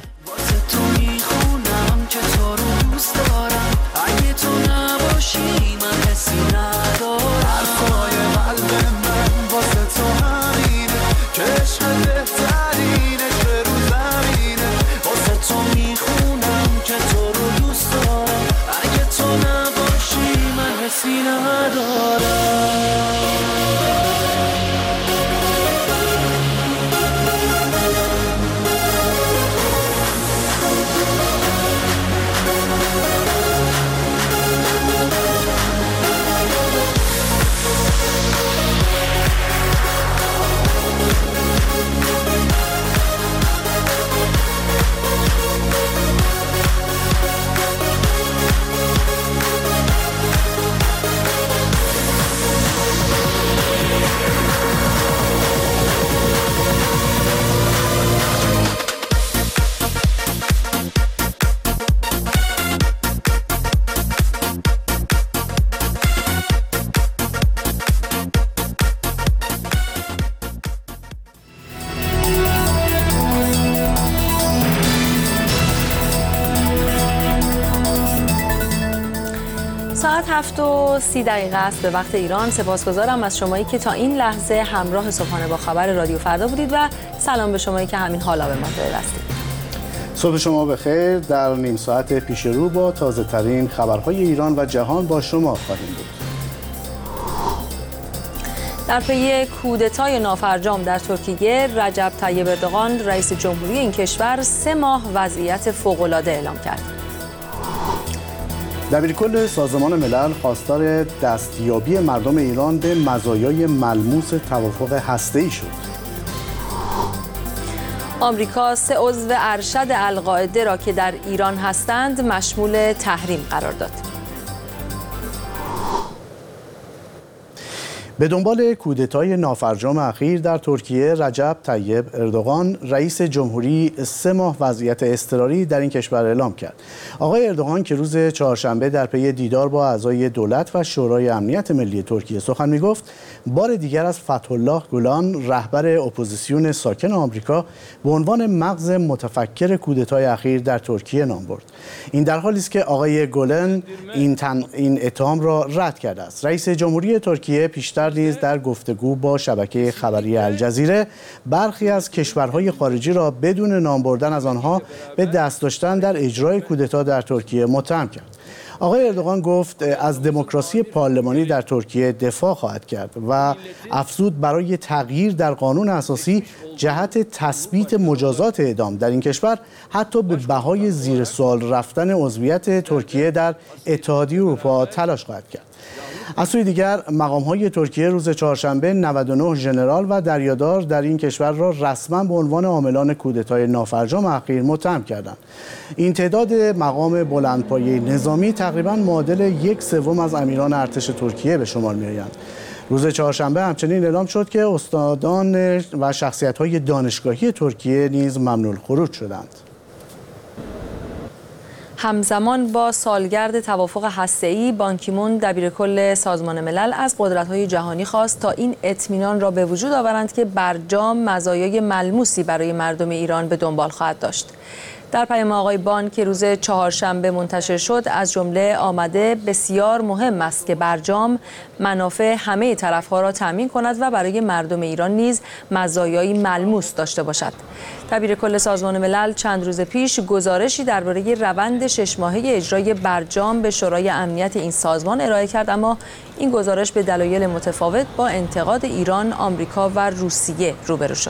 ساعت 7:30 است به وقت ایران. سپاسگزارم از شمایی که تا این لحظه همراه صبحانه با خبر رادیو فردا بودید و سلام به شمایی که همین حالا به ما پیوستید. صبح شما بخیر. در نیم ساعت پیش رو با تازه ترین خبرهای ایران و جهان با شما خواهیم بود. در پی کودتای نافرجام در ترکیه، رجب طیب اردوغان رئیس جمهوری این کشور 3 ماه وضعیت فوق‌العاده اعلام کرد. دبیرکل سازمان ملل خواستار دستیابی مردم ایران به مزایای ملموس توافق هسته‌ای شد. آمریکا 3 عضو ارشد القاعده را که در ایران هستند مشمول تحریم قرار داد. به دنبال کودتای نافرجام اخیر در ترکیه، رجب طیب اردوغان رئیس جمهوری 3 ماه وضعیت اضطراری در این کشور اعلام کرد. آقای اردوغان که روز چهارشنبه در پی دیدار با اعضای دولت و شورای امنیت ملی ترکیه سخن می‌گفت، بار دیگر از فتح‌الله گولان رهبر اپوزیسیون ساکن آمریکا به عنوان مغز متفکر کودتای اخیر در ترکیه نام برد. این در حالی است که آقای گولان این اتهام را رد کرده است. رئیس جمهوری ترکیه پیشتر نیز در گفتگو با شبکه خبری الجزیره برخی از کشورهای خارجی را بدون نام بردن از آنها به دست داشتن در اجرای کودتا در ترکیه متهم کرد. آقای اردوغان گفت از دموکراسی پارلمانی در ترکیه دفاع خواهد کرد و افزود برای تغییر در قانون اساسی جهت تثبیت مجازات اعدام در این کشور حتی به بهای زیر سوال رفتن عضویت ترکیه در اتحادیه اروپا تلاش خواهد کرد. از سوی دیگر مقام‌های ترکیه روز چهارشنبه 99 ژنرال و دریادار در این کشور را رسما به عنوان عاملان کودتای نافرجام اخیر متهم کردند. این تعداد مقام بلندپایه نظامی تقریباً معادل 1/3 از امیران ارتش ترکیه به شمار می‌آیند. روز چهارشنبه همچنین اعلام شد که استادان و شخصیت‌های دانشگاهی ترکیه نیز ممنوع الخروج شدند. همزمان با سالگرد توافق هسته‌ای، بان کی مون دبیرکل سازمان ملل از قدرت‌های جهانی خواست تا این اطمینان را به وجود آورند که برجام مزایای ملموسی برای مردم ایران به دنبال خواهد داشت. در پیام آقای بان که روز چهارشنبه منتشر شد از جمله آمده بسیار مهم است که برجام منافع همه طرف‌ها را تامین کند و برای مردم ایران نیز مزایایی ملموس داشته باشد. دبیرکل سازمان ملل چند روز پیش گزارشی درباره روند 6 ماهه اجرای برجام به شورای امنیت این سازمان ارائه کرد، اما این گزارش به دلایل متفاوت با انتقاد ایران، آمریکا و روسیه روبرو شد.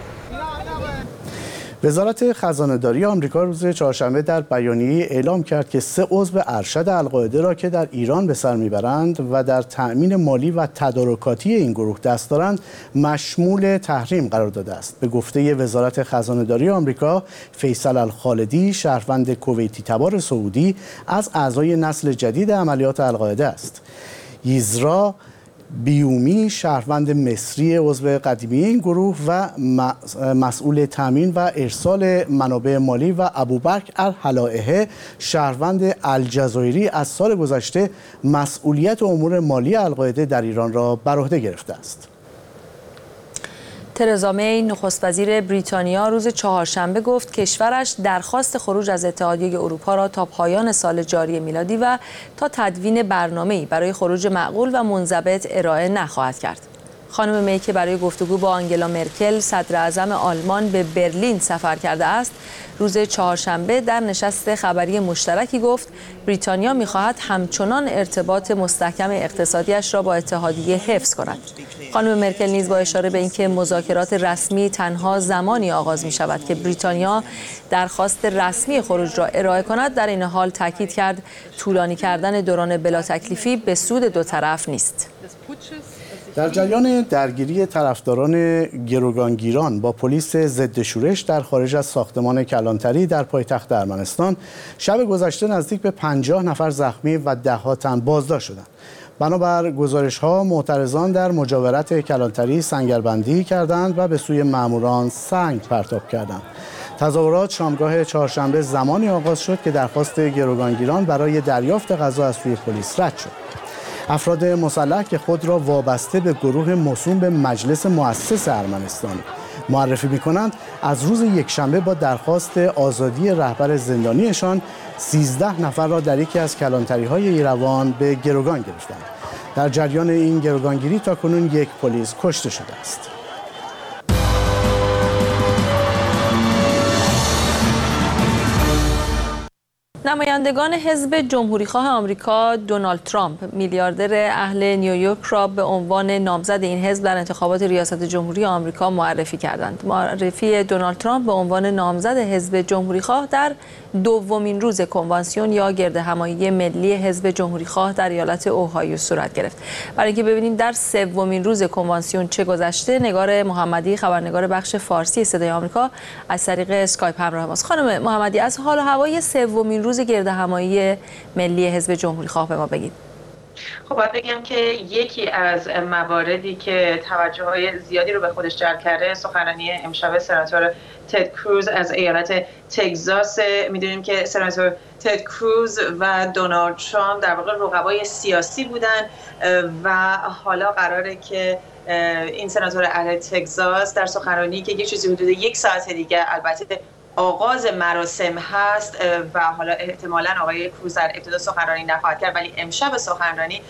وزارت خزانه‌داری آمریکا روز چهارشنبه در بیانیه اعلام کرد که 3 عضو ارشد القاعده را که در ایران به سر میبرند و در تأمین مالی و تدارکاتی این گروه دست دارند مشمول تحریم قرار داده است. به گفته وزارت خزانه‌داری آمریکا، فیصل الخالدی شهروند کویتی تبار سعودی از اعضای نسل جدید عملیات القاعده است. یزرا بیومی شهروند مصری عضو قدیمی این گروه و مسئول تامین و ارسال منابع مالی و ابوبکر الحلائحه شهروند الجزایری از سال گذشته مسئولیت امور مالی القاعده در ایران را بر عهده گرفته است. ترزا می نخست وزیر بریتانیا روز چهارشنبه گفت کشورش درخواست خروج از اتحادیه اروپا را تا پایان سال جاری میلادی و تا تدوین برنامه‌ای برای خروج معقول و منضبط ارائه نخواهد کرد. خانم می که برای گفتگو با آنگلا مرکل صدر اعظم آلمان به برلین سفر کرده است، روز چهارشنبه در نشست خبری مشترکی گفت بریتانیا می‌خواهد همچنان ارتباط مستحکم اقتصادیش را با اتحادیه حفظ کند. خانم مرکل نیز با اشاره به اینکه مذاکرات رسمی تنها زمانی آغاز می‌شود که بریتانیا درخواست رسمی خروج را ارائه کند، در این حال تاکید کرد طولانی کردن دوران بلا تکلیفی به سود دو طرف نیست. در جریان درگیری طرفداران گروگانگیران با پلیس ضد شورش در خارج از ساختمان کلانتری در پایتخت ارمنستان، شب گذشته نزدیک به 50 نفر زخمی و ده‌ها تن بازداشت شدند. بنابر گزارش‌ها معترضان در مجاورت کلانتری سنگربندی کردند و به سوی ماموران سنگ پرتاب کردند. تظاهرات شامگاه چهارشنبه زمانی آغاز شد که درخواست گروگانگیران برای دریافت غذا از سوی پلیس رد شد. افراد مسلح که خود را وابسته به گروه موسوم به مجلس مؤسس ارمنستان معرفی می‌کنند، از روز یکشنبه با درخواست آزادی رهبر زندانیشان 13 نفر را در یکی از کلانتری‌های ایروان به گروگان گرفتند. در جریان این گروگانگیری تاکنون 1 پلیس کشته شده است. نمایندگان حزب جمهوریخواه آمریکا دونالد ترامپ میلیاردر اهل نیویورک را به عنوان نامزد این حزب در انتخابات ریاست جمهوری آمریکا معرفی کردند. معرفی دونالد ترامپ به عنوان نامزد حزب جمهوریخواه در دومین روز کنوانسیون یا گردهمایی ملی حزب جمهوریخواه در ایالت اوهایو صورت گرفت. برای اینکه ببینیم در سومین روز کنوانسیون چه گذشته، نگار محمدی خبرنگار بخش فارسی صدای آمریکا از طریق اسکایپ همراه ماست. خانم محمدی، از حال و هوای سومین روز گردهمایی ملی حزب جمهوریخواه به ما بگید. خب باید بگم که یکی از مواردی که توجه‌های زیادی رو به خودش جلب کرده سخنرانی امشب سناتور تد کروز از ایالت تگزاس. میدونیم که سناتور تد کروز و دونالد ترامپ در واقع رقبای سیاسی بودن و حالا قراره که این سناتور اهل تگزاس در سخنرانی که یه چیزی حدود 1 ساعت دیگه البته آغاز مراسم هست و حالا احتمالاً آقای کروز در ابتدا سخنرانی نخواهد کرد، ولی امشب سخنرانی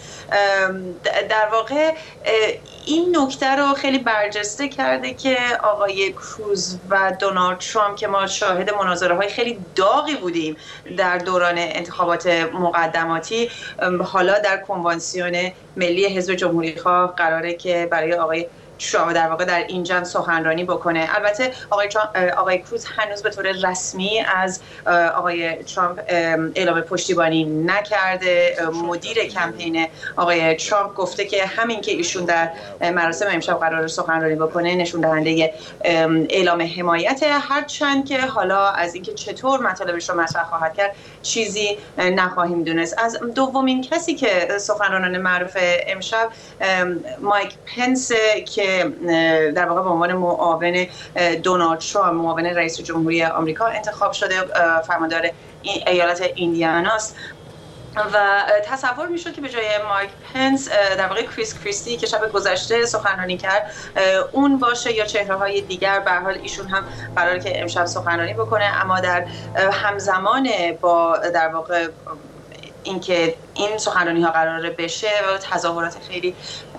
در واقع این نکته رو خیلی برجسته کرده که آقای کروز و دونالد ترامپ که ما شاهد مناظره‌های خیلی داغی بودیم در دوران انتخابات مقدماتی، حالا در کنوانسیون ملی حزب جمهوریخواه قراره که برای آقای ترامپ در واقع در این جمع سخنرانی بکنه. البته آقای کروز هنوز به طور رسمی از آقای ترامپ اعلام پشتیبانی نکرده. مدیر کمپین آقای ترامپ گفته که همین که ایشون در مراسم امشب قرار سخنرانی بکنه نشون دهنده اعلام حمایت، هرچند که حالا از اینکه چطور مطالبش رو مطرح خواهد کرد چیزی نخواهیم دونست. از دومین کسی که سخنرانان معروف امشب مایک پنس که در واقع به عنوان معاون دونالد ترامپ، معاون رئیس جمهوری آمریکا انتخاب شده، فرماندار ایالت ایندیاناست و تصور میشد که به جای مایک پنس در واقع کریس کریستی که شب گذشته سخنرانی کرد اون باشه یا چهره‌های دیگر. به هر حال ایشون هم قراره که امشب سخنرانی بکنه، اما در همزمان با در واقع اینکه این سخنرانی ها قراره بشه و تظاهرات خیلی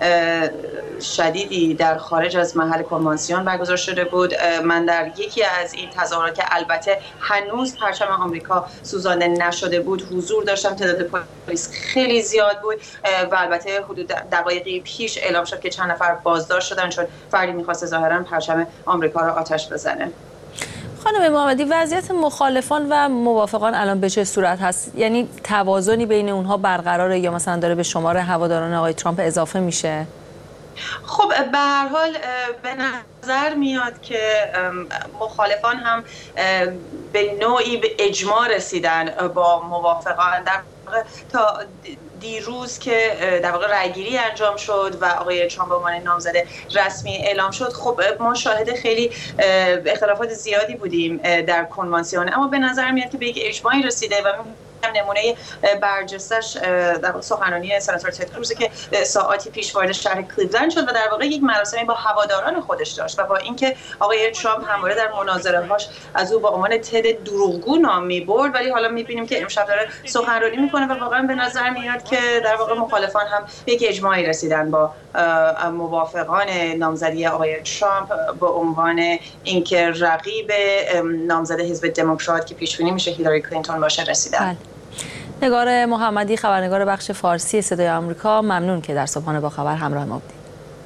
شدیدی در خارج از محل کنوانسیون برگزار شده بود. من در یکی از این تظاهرات که البته هنوز پرچم آمریکا سوزانده نشده بود حضور داشتم. تعداد پلیس خیلی زیاد بود و البته حدود دقایقی پیش اعلام شد که چند نفر بازداشت شدن چون فردی می‌خواست ظاهراً پرچم آمریکا را آتش بزنه. خانم محمدی، وضعیت مخالفان و موافقان الان به چه صورت هست؟ یعنی توازنی بین اونها برقراره یا مثلا داره به شمار هواداران آقای ترامپ اضافه میشه؟ خب به هر حال به نظر میاد که مخالفان هم به نوعی به اجماع رسیدن با موافقان. در واقع تا دیروز که در واقع رأیگیری انجام شد و آقای ترامپ به عنوان نامزد رسمی اعلام شد، خب ما شاهد خیلی اختلافات زیادی بودیم در کنوانسیون، اما به نظر میاد که به یک اجماعی رسیده و نمونه برجستش در سخنرانی سناتور تد کروز که ساعاتی پیش وارد شهر کلیولند شد و در واقع یک مراسمی با هواداران خودش داشت و با اینکه آقای ترامپ همواره در مناظره‌هاش از او با عنوان تد دروغگو نام می‌برد، ولی حالا می‌بینیم که امشب داره سخنرانی می‌کنه و واقعا به نظر میاد که در واقع مخالفان هم به یک اجماعی رسیدن با موافقان نامزدی آقای ترامپ به عنوان اینکه رقیب نامزد حزب دموکرات که پیش بینی میشه هیلاری کلینتون باشه رسیدن. نگار محمدی خبرنگار بخش فارسی صدای آمریکا، ممنون که در صبحانه با خبر همراه ما بودید.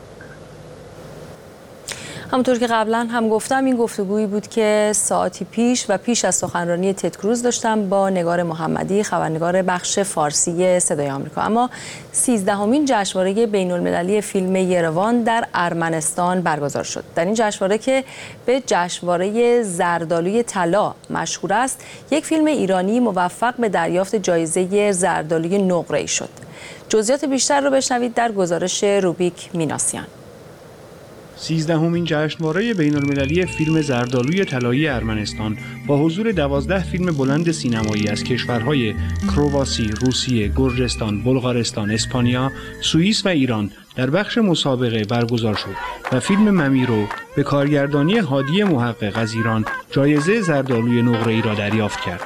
همونطور که قبلا هم گفتم این گفتگویی بود که ساعتی پیش و پیش از سخنرانی تد کروز داشتم با نگار محمدی خبرنگار بخش فارسی صدای آمریکا. اما 13مین جشنواره بین‌المللی فیلم یروان در ارمنستان برگزار شد. در این جشنواره که به جشنواره زردآلوی طلا مشهور است، یک فیلم ایرانی موفق به دریافت جایزه زردآلوی نقره‌ای شد. جزئیات بیشتر رو بشنوید در گزارش روبیک میناسیان. 13مین جشنواره بین‌المللی فیلم زردآلوی طلایی ارمنستان با حضور 12 فیلم بلند سینمایی از کشورهای کرواسی، روسیه، گرجستان، بلغارستان، اسپانیا، سوئیس و ایران در بخش مسابقه برگزار شد و فیلم ممیرو به کارگردانی هادی محقق از ایران جایزه زردآلوی نقره‌ای را دریافت کرد.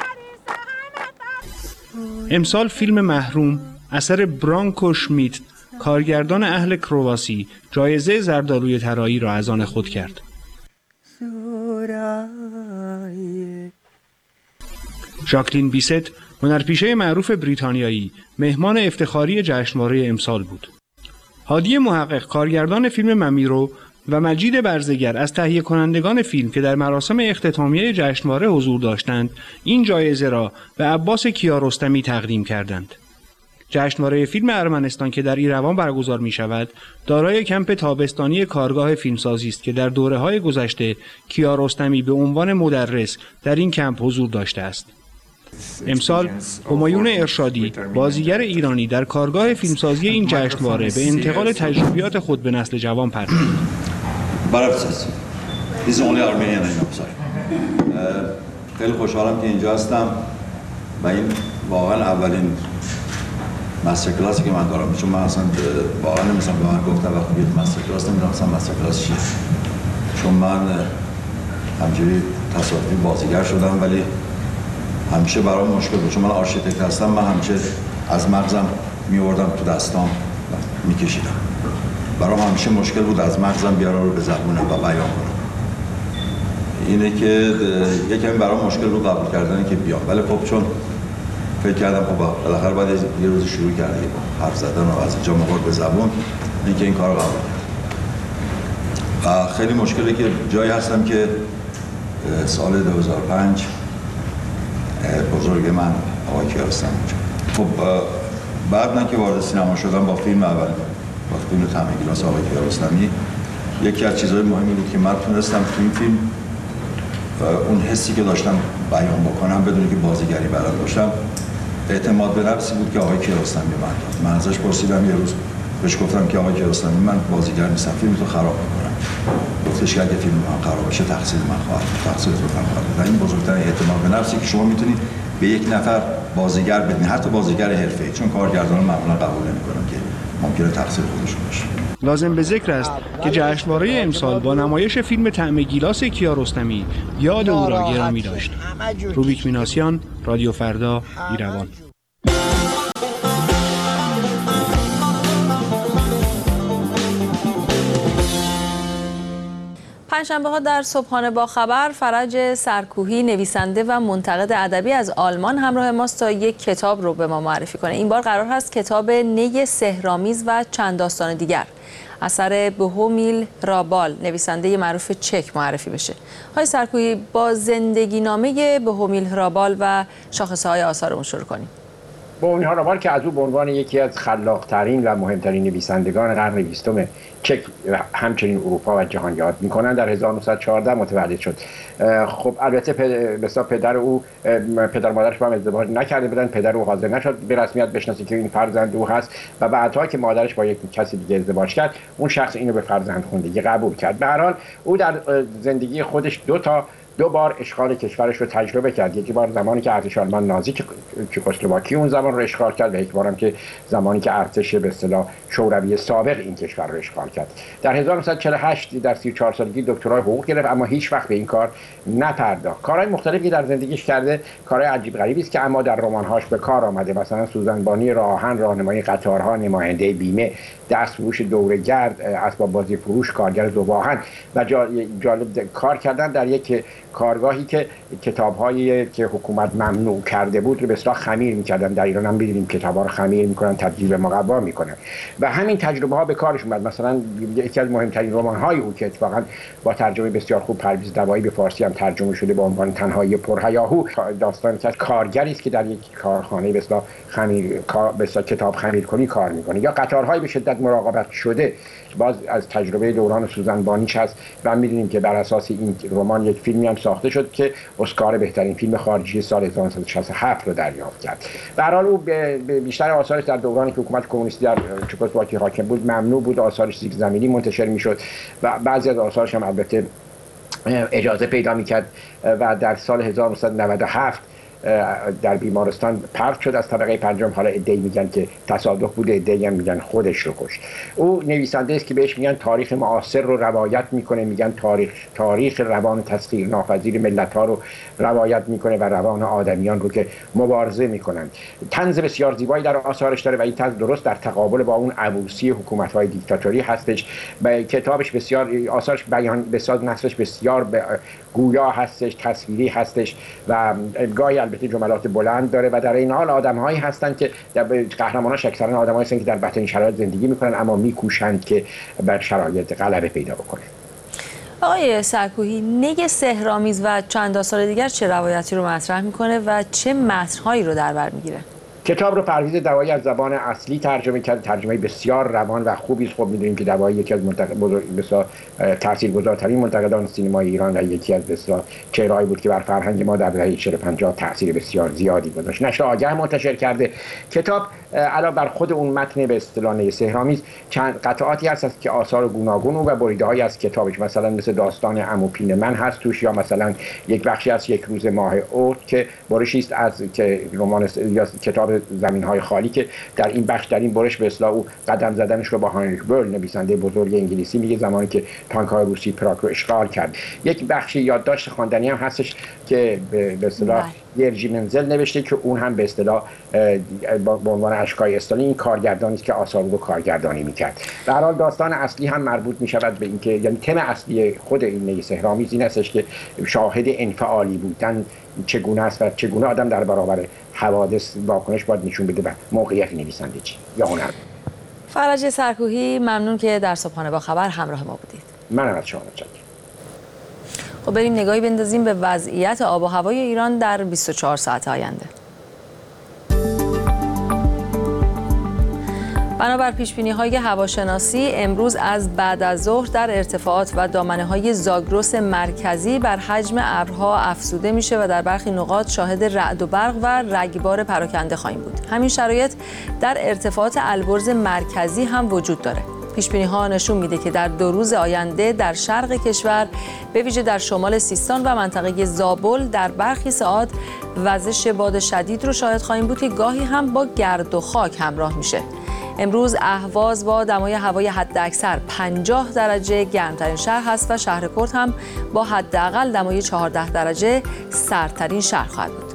امسال فیلم محروم اثر برانکو شمیت کارگردان اهل کرواسی جایزه زردآلوی طلایی را از آن خود کرد. ژاکلین بیست، هنرپیشه معروف بریتانیایی، مهمان افتخاری جشنواره امسال بود. هادی محقق، کارگردان فیلم ممیرو، و مجید برزگر از تهیه کنندگان فیلم که در مراسم اختتامیه جشنواره حضور داشتند، این جایزه را به عباس کیارستمی تقدیم کردند. جشنواره فیلم ارمنستان که در ایروان برگزار می شود، دارای کمپ تابستانی کارگاه فیلمسازی است که در دوره‌های گذشته کیارستمی به عنوان مدرس در این کمپ حضور داشته است. امسال همایون ارشادی، بازیگر ایرانی، در کارگاه فیلمسازی این جشنواره به انتقال تجربیات خود به نسل جوان پرداخت. خیلی خوشحالم که اینجا هستم و این واقعا اولین مستر کلاسی که من دارم، چون من اصلا واقعا نمی‌دونم به من گفتن وقتی بیاد مستر کلاس نمی‌دونم مستر کلاس چیه، چون من همجوری تصادفی بازیگر شدم ولی همیشه برام مشکل بود، چون من آرشیتکت هستم، من همیشه از مغزم میوردم تو دستام میکشیدم، برام همیشه مشکل بود از مغزم بیارم رو به زبونم و بیان کنم. اینه که یکم برام مشکل بود قبول کردن که بیام، ولی خب چون فکر کردم خب بالاخره باید یه روز شروع کردم حرف زدن و از اینجا مقرد به زبون، اینکه این کارو قبول کردم. خیلی مشکلی که جایی هستم که سال 2005 بزرگ من آقای کیارستمی خب بعد نه که وارد سینما شدم با فیلم اول، با فیلم تمه‌گیلاس آقای کیارستمی، یکی از چیزهای مهمی بود که من تونستم تو این فیلم اون حسی که داشتم بیان بکنم بدون که بازیگری بلد باشم. اعتماد به نفسی بود که آقای کیارستمی من داد. من ازش پرسیدم یه روز، بهش گفتم که آقای کیارستمی من بازیگر نیستم، فیلمتو خراب میکنم. گفتش که اگه فیلم من خراب بشه تقصیر من خواهد بود، تقصیر تو خواهد بود. این بزرگترین اعتماد به نفسی که شما میتونید به یک نفر بازیگر بدین، حتی بازیگر حرفه‌ای، چون کارگردان معمولا قبول نمیکنن که ممکنه تقصیر خودشون باشه. لازم به ذکر است که جشنواره امسال با نمایش فیلم طعم گیلاس کیارستمی یاد او را گرامی داشت. روبیک میناسیان، رادیو فردا، ایروان. پنجشنبه‌ها در صبحانه با خبر فرج سرکوهی، نویسنده و منتقد ادبی از آلمان همراه ماست تا یک کتاب رو به ما معرفی کنه. این بار قرار هست کتاب نی سحرآمیز و چند داستان دیگر اثر بوهمیل رابال، نویسنده معروف چک، معرفی بشه. آقای سرکوهی، با زندگی نامه بوهمیل رابال و شاخصه‌های آثارمون شروع کنیم. بوهمیل رابال که از او به عنوان یکی از خلاق‌ترین و مهمترین نویسندگان قرن 20 چک و همچنین اروپا و جهان یاد می‌کنند در 1914 متولد شد. خب البته پدر او، پدر مادرش با هم ازدواج نکرده بودن، پدر او حاضر نشد به رسمیت بشناسه که این فرزند او هست و بعدها که مادرش با یک کسی دیگه ازدواج کرد، اون شخص اینو به فرزندخواندگی قبول کرد. به هر حال او در زندگی خودش دو بار اشغال کشورش رو تجربه کرد. یکی بار زمانی که ارتش آلمان نازی چکسلواکی اون زمان رو اشغال کرد و یک بارم که زمانی که ارتش به اصطلاح شوروی سابق این کشور رو اشغال کرد. در 1948 در 34 سالگی دکترای حقوق گرفت، اما هیچ وقت به این کار نپرداخت. کارهای مختلفی در زندگیش کرده، کارهای عجیب غریبی است که اما در رمان‌هاش به کار آمده، مثلا سوزنبانی راه آهن، راهنمایی قطارها، نماینده بیمه، دستفروش دوره‌گرد، اسباب بازی فروش، کارگر ذوب‌آهن و جالب کار کردن در یک کارگاهی که کتاب‌هایی که حکومت ممنوع کرده بود رو به اصطلاح خمیر می‌کردن. در ایران هم می‌بینیم کتاب‌ها رو خمیر می‌کنن، تبدیل به مقوا می‌کنن و همین تجربه‌ها به کارش اومد. مثلا یکی از مهمترین رمان‌های او که اتفاقاً با ترجمه بسیار خوب پرویز دوایی به فارسی هم ترجمه شده با عنوان تنهایی پرهیاهو، داستانی که کارگری است که در یک کارخانه به اصطلاح کتاب خمیرکنی کار می‌کنه، یا قطارهای به شدت مراقبت شده باز از تجربه دوران سوزنبانیش هست و می‌دونیم که بر اساس این رمان یک فیلمی هم ساخته شد که اسکار بهترین فیلم خارجی سال 1967 رو دریافت کرد. به هر حال او بیشتر آثارش در دورانی که حکومت کمونیستی در چکسلواکی حاکم بود ممنوع بود، آثارش زیر زمینی منتشر می‌شد و بعضی از آثارش هم البته اجازه پیدا می‌کرد و در سال 1997 در بیمارستان پرت شد از طبقه پنجم. حالا عده‌ای میگن که تصادف بوده، عده‌ای هم میگن خودش رو کشت. او نویسنده است که بهش میگن تاریخ معاصر رو روایت میکنه، میگن تاریخ روان تسخیر ناپذیر ملت‌ها رو روایت میکنه و روان آدمیان رو که مبارزه میکنن. طنز بسیار زیبایی در آثارش داره و این طنز درست در تقابل با اون عبوسی حکومت‌های دیکتاتوری هستش. کتابش بسیار، آثارش بیان بسیار، نثرش بسیار گویا هستش، تصویری هستش و گاهی البته جملات بلند داره و در این حال آدم‌هایی هستند که قهرماناش اکثرا آدم‌هایی هستند که در بدترین شرایط زندگی میکنن اما میکوشند که بر شرایط غلبه پیدا بکنه. آقای سرکوهی، نگ سحرآمیز و چند سال دیگر چه روایتی رو مطرح میکنه و چه متن‌هایی رو در بر میگیره؟ کتاب رو پرویز دوایی از زبان اصلی ترجمه کرد، ترجمه بسیار روان و خوبی است. خب می‌دونیم که دوایی یکی از بسیار تاثیرگذارترین منتقدان سینمای ایران و یکی از بسیار چهره‌ای بود که بر فرهنگ ما در دهه 40-50 تاثیر بسیار زیادی گذاشت. نشر آگه منتشر کرده. کتاب علاوه بر خود اون متن به اصطلاح نگ سحرآمیز چند قطعاتی هست که آثار گوناگون و بریده‌هایی از کتابش، مثلا مثل داستان عمو پین من هست توش، یا مثلا یک بخشی از یک روز ماه اوت که برشی است از که رمان یا کتاب زمین‌های خالی که در این بخش، در این برش به اصطلاح او قدم زدنش رو با هانریک برل نویسنده بزرگ انگلیسی میگه زمانی که تانک‌های روسی پراگ رو اشغال کرد. یک بخشی یادداشت خواندنی هم هستش که به اصطلاح یرجی منزل نوشته که اون هم به اصطلاح به عنوان اشکای استالین این کارگردانی است که آثار رو کارگردانی میکرد. در حال داستان اصلی هم مربوط میشود به اینکه، یعنی تم اصلی خود این نگ سحرآمیز این هستش که شاهد انفعالی بودن چگونه است و چگونه آدم در برابر حوادث واکنش باید نشون بده و موقعیت نویسنده چی یا هنر. فرج سرکوهی، ممنون که در صبحانه با خبر همراه ما بودید. من از شما متشکرم. خب بریم نگاهی بندازیم به وضعیت آب و هوای ایران در 24 ساعت آینده. بنابر پیشبینی‌های هواشناسی امروز از بعد از ظهر در ارتفاعات و دامنه‌های زاگرس مرکزی بر حجم ابرها افزوده میشه و در برخی نقاط شاهد رعد و برق و رگبار پراکنده خواهیم بود. همین شرایط در ارتفاعات البرز مرکزی هم وجود داره. پیشبینی‌ها نشون میده که در 2 روز آینده در شرق کشور، به ویژه در شمال سیستان و منطقه زابل، در برخی ساعات وزش باد شدید رو شاهد خواهیم بود که گاهی هم با گرد و خاک همراه میشه. امروز اهواز با دمای هوای حداکثر 50 درجه گرمترین شهر هست و شهر کرد هم با حداقل دمای 14 درجه سردترین شهر خواهد بود.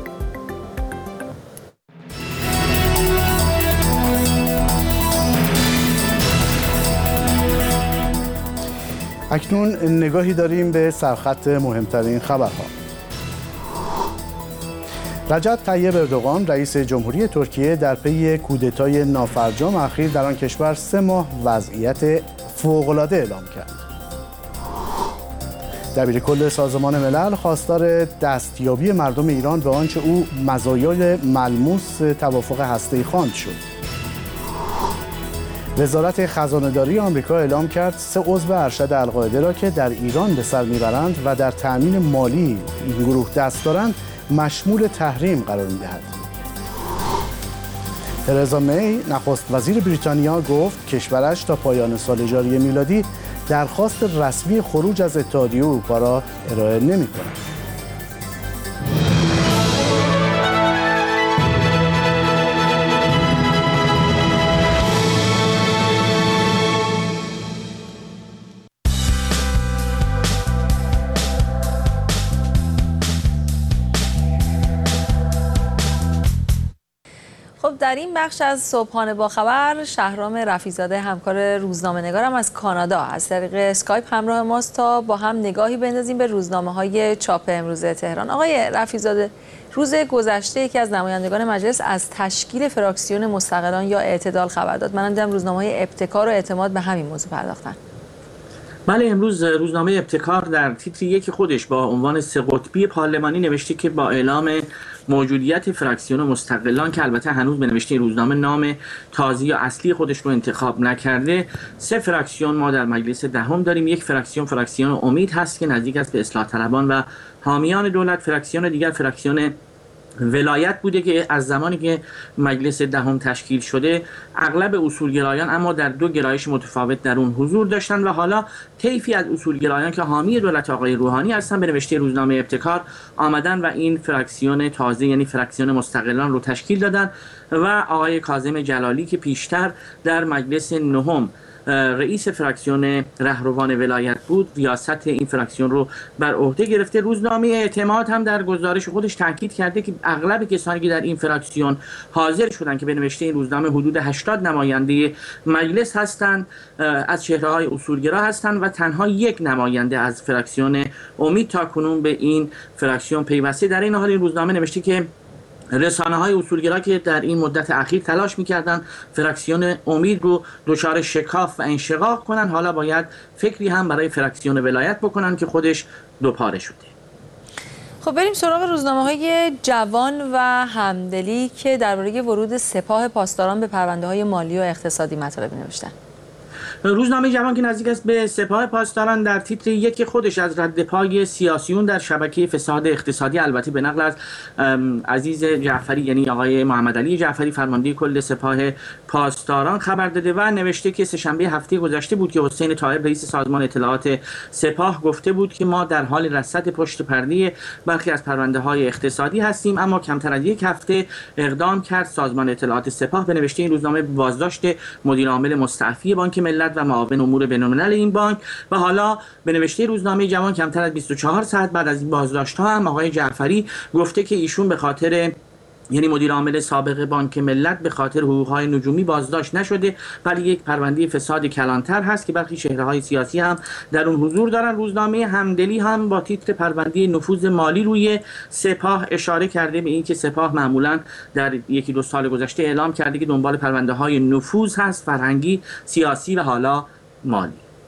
اکنون نگاهی داریم به سرخط مهمترین خبرها. رجب طیب اردوغان رئیس جمهوری ترکیه در پی کودتای نافرجام اخیر در آن کشور 3 ماه وضعیت فوق‌العاده اعلام کرد. دبیرکل سازمان ملل خواستار دستیابی مردم ایران به آنچه او مزایای ملموس توافق هسته‌ای خواند شد. وزارت خزانه‌داری آمریکا اعلام کرد 3 عضو ارشد القاعده را که در ایران به سر میبرند و در تأمین مالی این گروه دست دارند مشمول تحریم قرار می‌دهد. ترزا می، نخست وزیر بریتانیا، گفت کشورش تا پایان سال جاری میلادی درخواست رسمی خروج از اتحادیه اروپا را ارائه نمی‌کند. خب در این بخش از صبحانه با خبر شهرام رفیع‌زاده همکار روزنامه‌نگارم از کانادا از طریق اسکایپ همراه ماست تا با هم نگاهی بندازیم به روزنامه‌های چاپ امروز تهران. آقای رفیع‌زاده، روز گذشته یکی از نمایندگان مجلس از تشکیل فراکسیون مستقلان یا اعتدال خبر داد. من دیدم روزنامه‌های ابتکار و اعتماد به همین موضوع پرداختن. بله، امروز روزنامه ابتکار در تیتر یک خودش با عنوان 3 قطبی پارلمانی نوشته که با اعلام موجودیت فراکسیون مستقلان که البته هنوز به نوشته روزنامه نام تازی یا اصلی خودش رو انتخاب نکرده، 3 فراکسیون ما در مجلس دهم داریم. یک فراکسیون امید هست که نزدیک است به اصلاح طلبان و حامیان دولت. فراکسیون دیگر فراکسیون ولایت بوده که از زمانی که مجلس دهم تشکیل شده اغلب اصولگرایان اما در دو گرایش متفاوت در اون حضور داشتن و حالا طیفی از اصولگرایان که حامی دولت آقای روحانی هستن به نوشته روزنامه ابتکار آمدن و این فراکسیون تازه یعنی فراکسیون مستقلان رو تشکیل دادن و آقای کاظم جلالی که پیشتر در مجلس نهم رئیس فراکسیون رهروان ولایت بود ریاست این فراکسیون رو بر عهده گرفته. روزنامه اعتماد هم در گزارش خودش تاکید کرده که اغلب کسانی که در این فراکسیون حاضر شدن که به نوشته این روزنامه حدود 80 نماینده مجلس هستند از چهره‌های اصولگرا هستند و تنها یک نماینده از فراکسیون امید تاکنون به این فراکسیون پیوسته. در این حال این روزنامه نوشته که رسانه‌های اصولگرا که در این مدت اخیر تلاش می‌کردن فراکسیون امید رو دچار شکاف و انشقاق کنن حالا باید فکری هم برای فراکسیون ولایت بکنن که خودش دوپاره شده. خب بریم سراغ روزنامه‌های جوان و همدلی که درباره ورود سپاه پاسداران به پرونده‌های مالی و اقتصادی مطالب نوشتن. روزنامه جوان که نزدیک است به سپاه پاسداران در تیتر یک خودش از رد پای سیاسیون در شبکه فساد اقتصادی البته به نقل از عزیز جعفری یعنی آقای محمد علی جعفری فرمانده کل سپاه پاسداران خبر داده و نوشته که سه‌شنبه هفته گذشته بود که حسین طاهر رئیس سازمان اطلاعات سپاه گفته بود که ما در حال رصد پشت پرده برخی از پرونده‌های اقتصادی هستیم اما کمتر از یک هفته اقدام کرد سازمان اطلاعات سپاه به نوشته این روزنامه بازداشت مدیر عامل مستعفی بانک ملت و معاون امور بین‌الملل این بانک و حالا به نوشته روزنامه جوان کمتر از 24 ساعت بعد از این بازداشت‌ها هم آقای جعفری گفته که ایشون به خاطر یعنی مدیر عامل سابق بانک ملت به خاطر حقوق‌های نجومی بازداشت نشده ولی یک پرونده فساد کلانتر هست که برخی چهره‌های سیاسی هم در اون حضور دارن. روزنامه همدلی هم با تیتر پرونده نفوذ مالی روی سپاه اشاره کرده به اینکه سپاه معمولاً در یکی دو سال گذشته اعلام کرده که دنبال پرونده‌های نفوذ هست فرهنگی، سیاسی و حالا مالی.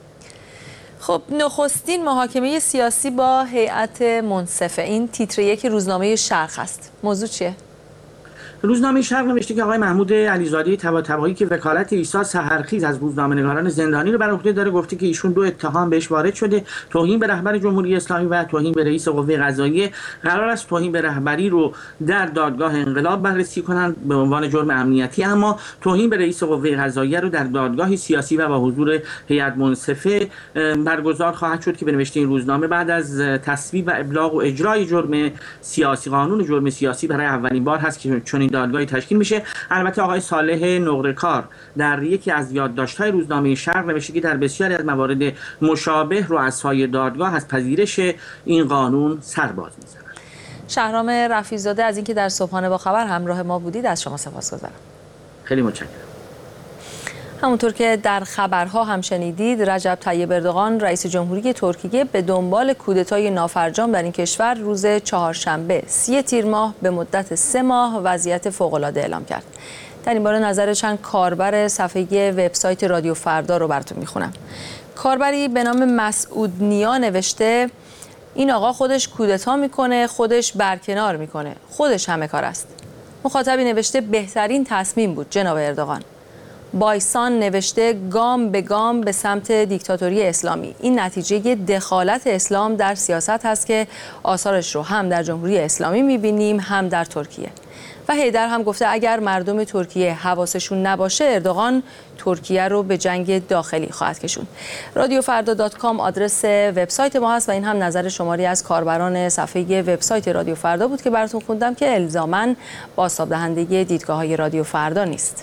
خب نخستین محاکمه سیاسی با هیئت منصفه این تیتر یک روزنامه شرق است. موضوع چیه؟ روزنامه شرق نوشته که آقای محمود علیزاده طباطبایی که وکالت عیسی سحرخیز از روزنامه‌نگاران زندانی رو بر عهده داره گفته که ایشون دو اتهام بهش وارد شده، توهین به رهبر جمهوری اسلامی و توهین به رئیس قوه قضاییه. قرار است توهین به رهبری رو در دادگاه انقلاب بررسی کنند به عنوان جرم امنیتی اما توهین به رئیس قوه قضاییه رو در دادگاه سیاسی و با حضور هیئت منصفه برگزار خواهد شد که به نوشته این روزنامه بعد از تصویب و ابلاغ و اجرای جرم سیاسی قانون جرم سیاسی برای اولین بار هست که چون دادگاهی تشکیل میشه. البته آقای صالح نقره‌کار در یکی از یادداشت‌های روزنامه شرق نوشته که در بسیاری از موارد مشابه رؤسای دادگاه از پذیرش این قانون سرباز می‌زنند. شهرام رفیع‌زاده از اینکه در صبحانه با خبر همراه ما بودید از شما سپاسگزارم. خیلی متشکرم. همونطور که در خبرها هم شنیدید رجب طیب اردوغان رئیس جمهوری ترکیه به دنبال کودتای نافرجام در این کشور روز چهارشنبه 30 تیر ماه به مدت 3 ماه وضعیت فوق‌العاده اعلام کرد. در این باره نظر چند کاربر صفحه وبسایت رادیو فردا رو براتون میخونم. کاربری به نام مسعود نیا نوشته این آقا خودش کودتا میکنه، خودش برکنار میکنه، خودش همه کار است. مخاطبی نوشته بهترین تصمیم بود جناب اردوغان. بایسان نوشته گام به گام به سمت دیکتاتوری اسلامی. این نتیجه دخالت اسلام در سیاست هست که آثارش رو هم در جمهوری اسلامی میبینیم هم در ترکیه. و حیدر هم گفته اگر مردم ترکیه حواسشون نباشه اردوغان ترکیه رو به جنگ داخلی خواهد کشوند. رادیوفردا.com آدرس وبسایت ما هست و این هم نظر شماری از کاربران صفحه وبسایت رادیو فردا بود که براتون خوندم که الزاماً بازتاب دهنده دیدگاه‌های رادیو فردا نیست.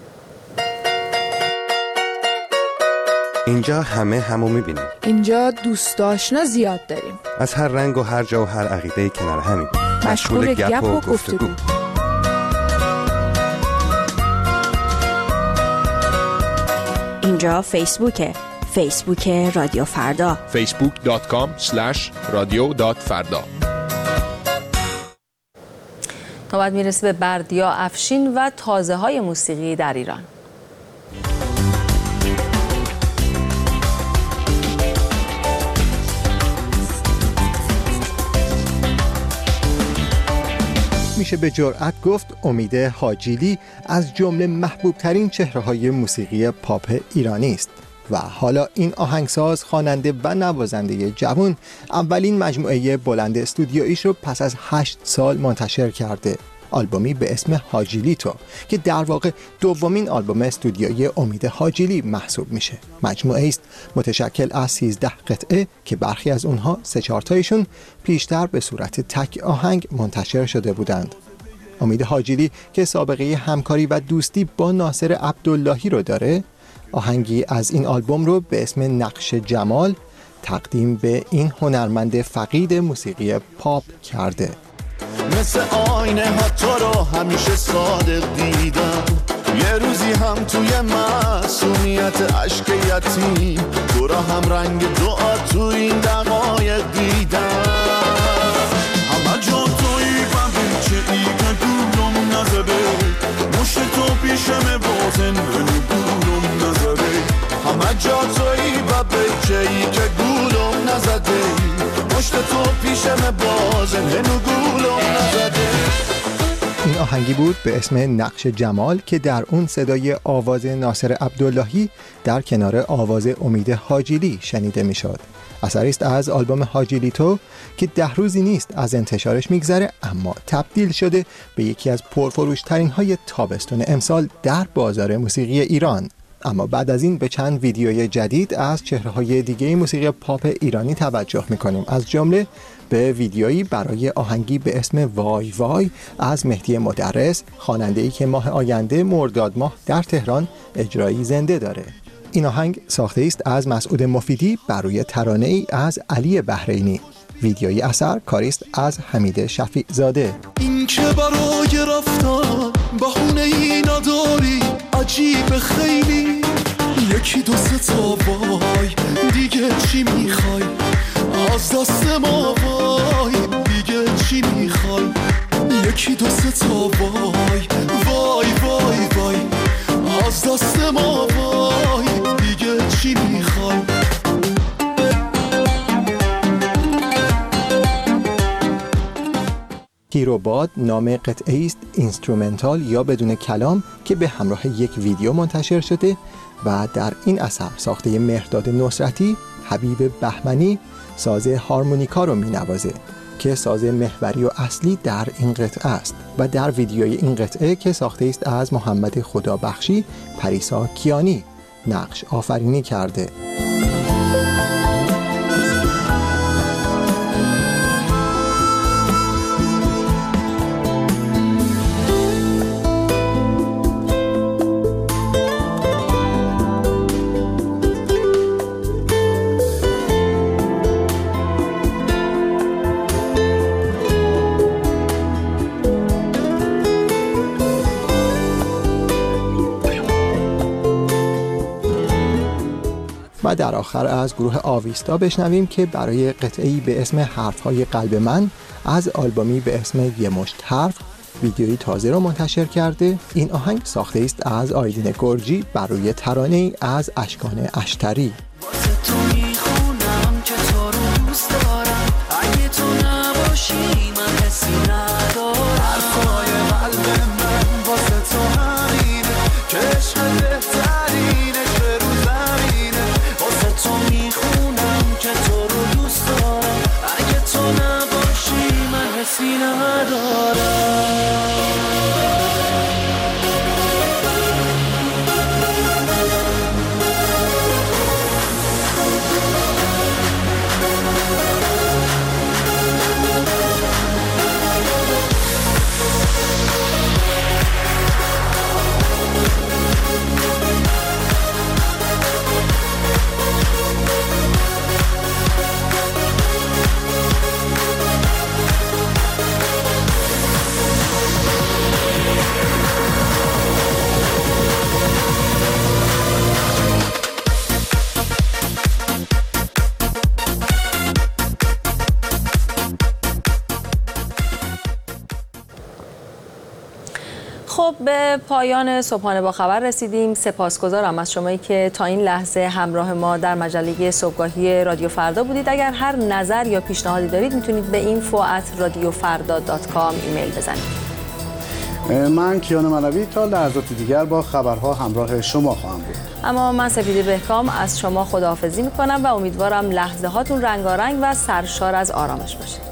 اینجا همو میبینیم. اینجا دوست آشنا زیاد داریم. از هر رنگ و هر جا و هر عقیده کنار همیم. مشغول گپ و گفتگو. اینجا فیسبوک رادیو فردا. facebook.com/radio.farda. نوبت میرسه به بردیا افشین و تازه‌های موسیقی در ایران. میشه به جرئت گفت امید حاجیلی از جمله محبوب ترین چهره‌های موسیقی پاپ ایرانی است. و حالا این آهنگساز، خواننده و نوازنده جوان اولین مجموعه بلند استودیویش رو پس از 8 سال منتشر کرده. آلبومی به اسم حاجیلیتو که در واقع دومین آلبوم استودیویی امید حاجیلی محسوب میشه. مجموعه است متشکل از 13 قطعه که برخی از اونها 3-4 تایشون پیشتر به صورت تک آهنگ منتشر شده بودند. امید حاجیلی که سابقه همکاری و دوستی با ناصر عبداللهی رو داره، آهنگی از این آلبوم رو به اسم نقش جمال تقدیم به این هنرمند فقید موسیقی پاپ کرده. مثل آینه ها تو رو همیشه صادق دیدم، یه روزی هم توی معصومیت عشق یتیم تو را هم رنگ دعا تو این دقایق دیدم. همه جا توی ببین چه ای که گولم نزده، مشت تو پیشم بازن هنو گولم نزده. همه جا توی ببین چه ای که گولم نزده، مشت تو پیشم بازن هنو گولم نزده. این آهنگی بود به اسم نقش جمال که در اون صدای آواز ناصر عبداللهی در کنار آواز امید حاجیلی شنیده میشد. اثری است از آلبوم حاجیلیتو که 10 روزی نیست از انتشارش میگذره، اما تبدیل شده به یکی از پرفروشترین های تابستون امسال در بازار موسیقی ایران. اما بعد از این به چند ویدیوی جدید از چهره‌های دیگه موسیقی پاپ ایرانی توجه میکنیم، از جمله به ویدیویی برای آهنگی به اسم وای وای از مهدی مدرس، خواننده‌ای که ماه آینده مرداد ماه در تهران اجرایی زنده داره. این آهنگ ساخته است از مسعود مفیدی بر روی ترانه‌ای از علی بحرینی. ویدیوی اثر کاری است از حمید شفیع زاده. این که برای رفتن بهونه‌ای نداری، عجیب خیلی، یکی دو سه تا وای دیگه چی میخوای از دست ما، وای دیگه چی میخوای، یکی دو سه تا وای وای وای وای از دست ما، وای دیگه چی میخوای. هیروباد نام قطعه است اینسترومنتال یا بدون کلام که به همراه یک ویدیو منتشر شده و در این اثر ساخته مهرداد نصرتی، حبیب بهمنی ساز هارمونیکا رو می‌نوازه که ساز محوری و اصلی در این قطعه است و در ویدیوی این قطعه که ساخته است از محمد خدابخشی، پریسا کیانی نقش آفرینی کرده. و در آخر از گروه آویستا بشنویم که برای قطعه‌ای به اسم حرف‌های قلب من از آلبومی به اسم یه مشت حرف ویدیویی تازه رو منتشر کرده. این آهنگ ساخته است از آیدین گرجی بر روی ترانه‌ای از اشکان اشتری. خب به پایان صبحانه با خبر رسیدیم. سپاسگزارم از شمایی که تا این لحظه همراه ما در مجله صبحگاهی رادیو فردا بودید. اگر هر نظر یا پیشنهادی دارید میتونید به info@radiofarda.com ایمیل بزنید. من کیان منوی تا لحظات دیگر با خبرها همراه شما خواهم بود. اما من سپیده بهکام از شما خداحافظی میکنم و امیدوارم لحظه هاتون رنگارنگ و سرشار از آرامش باشه.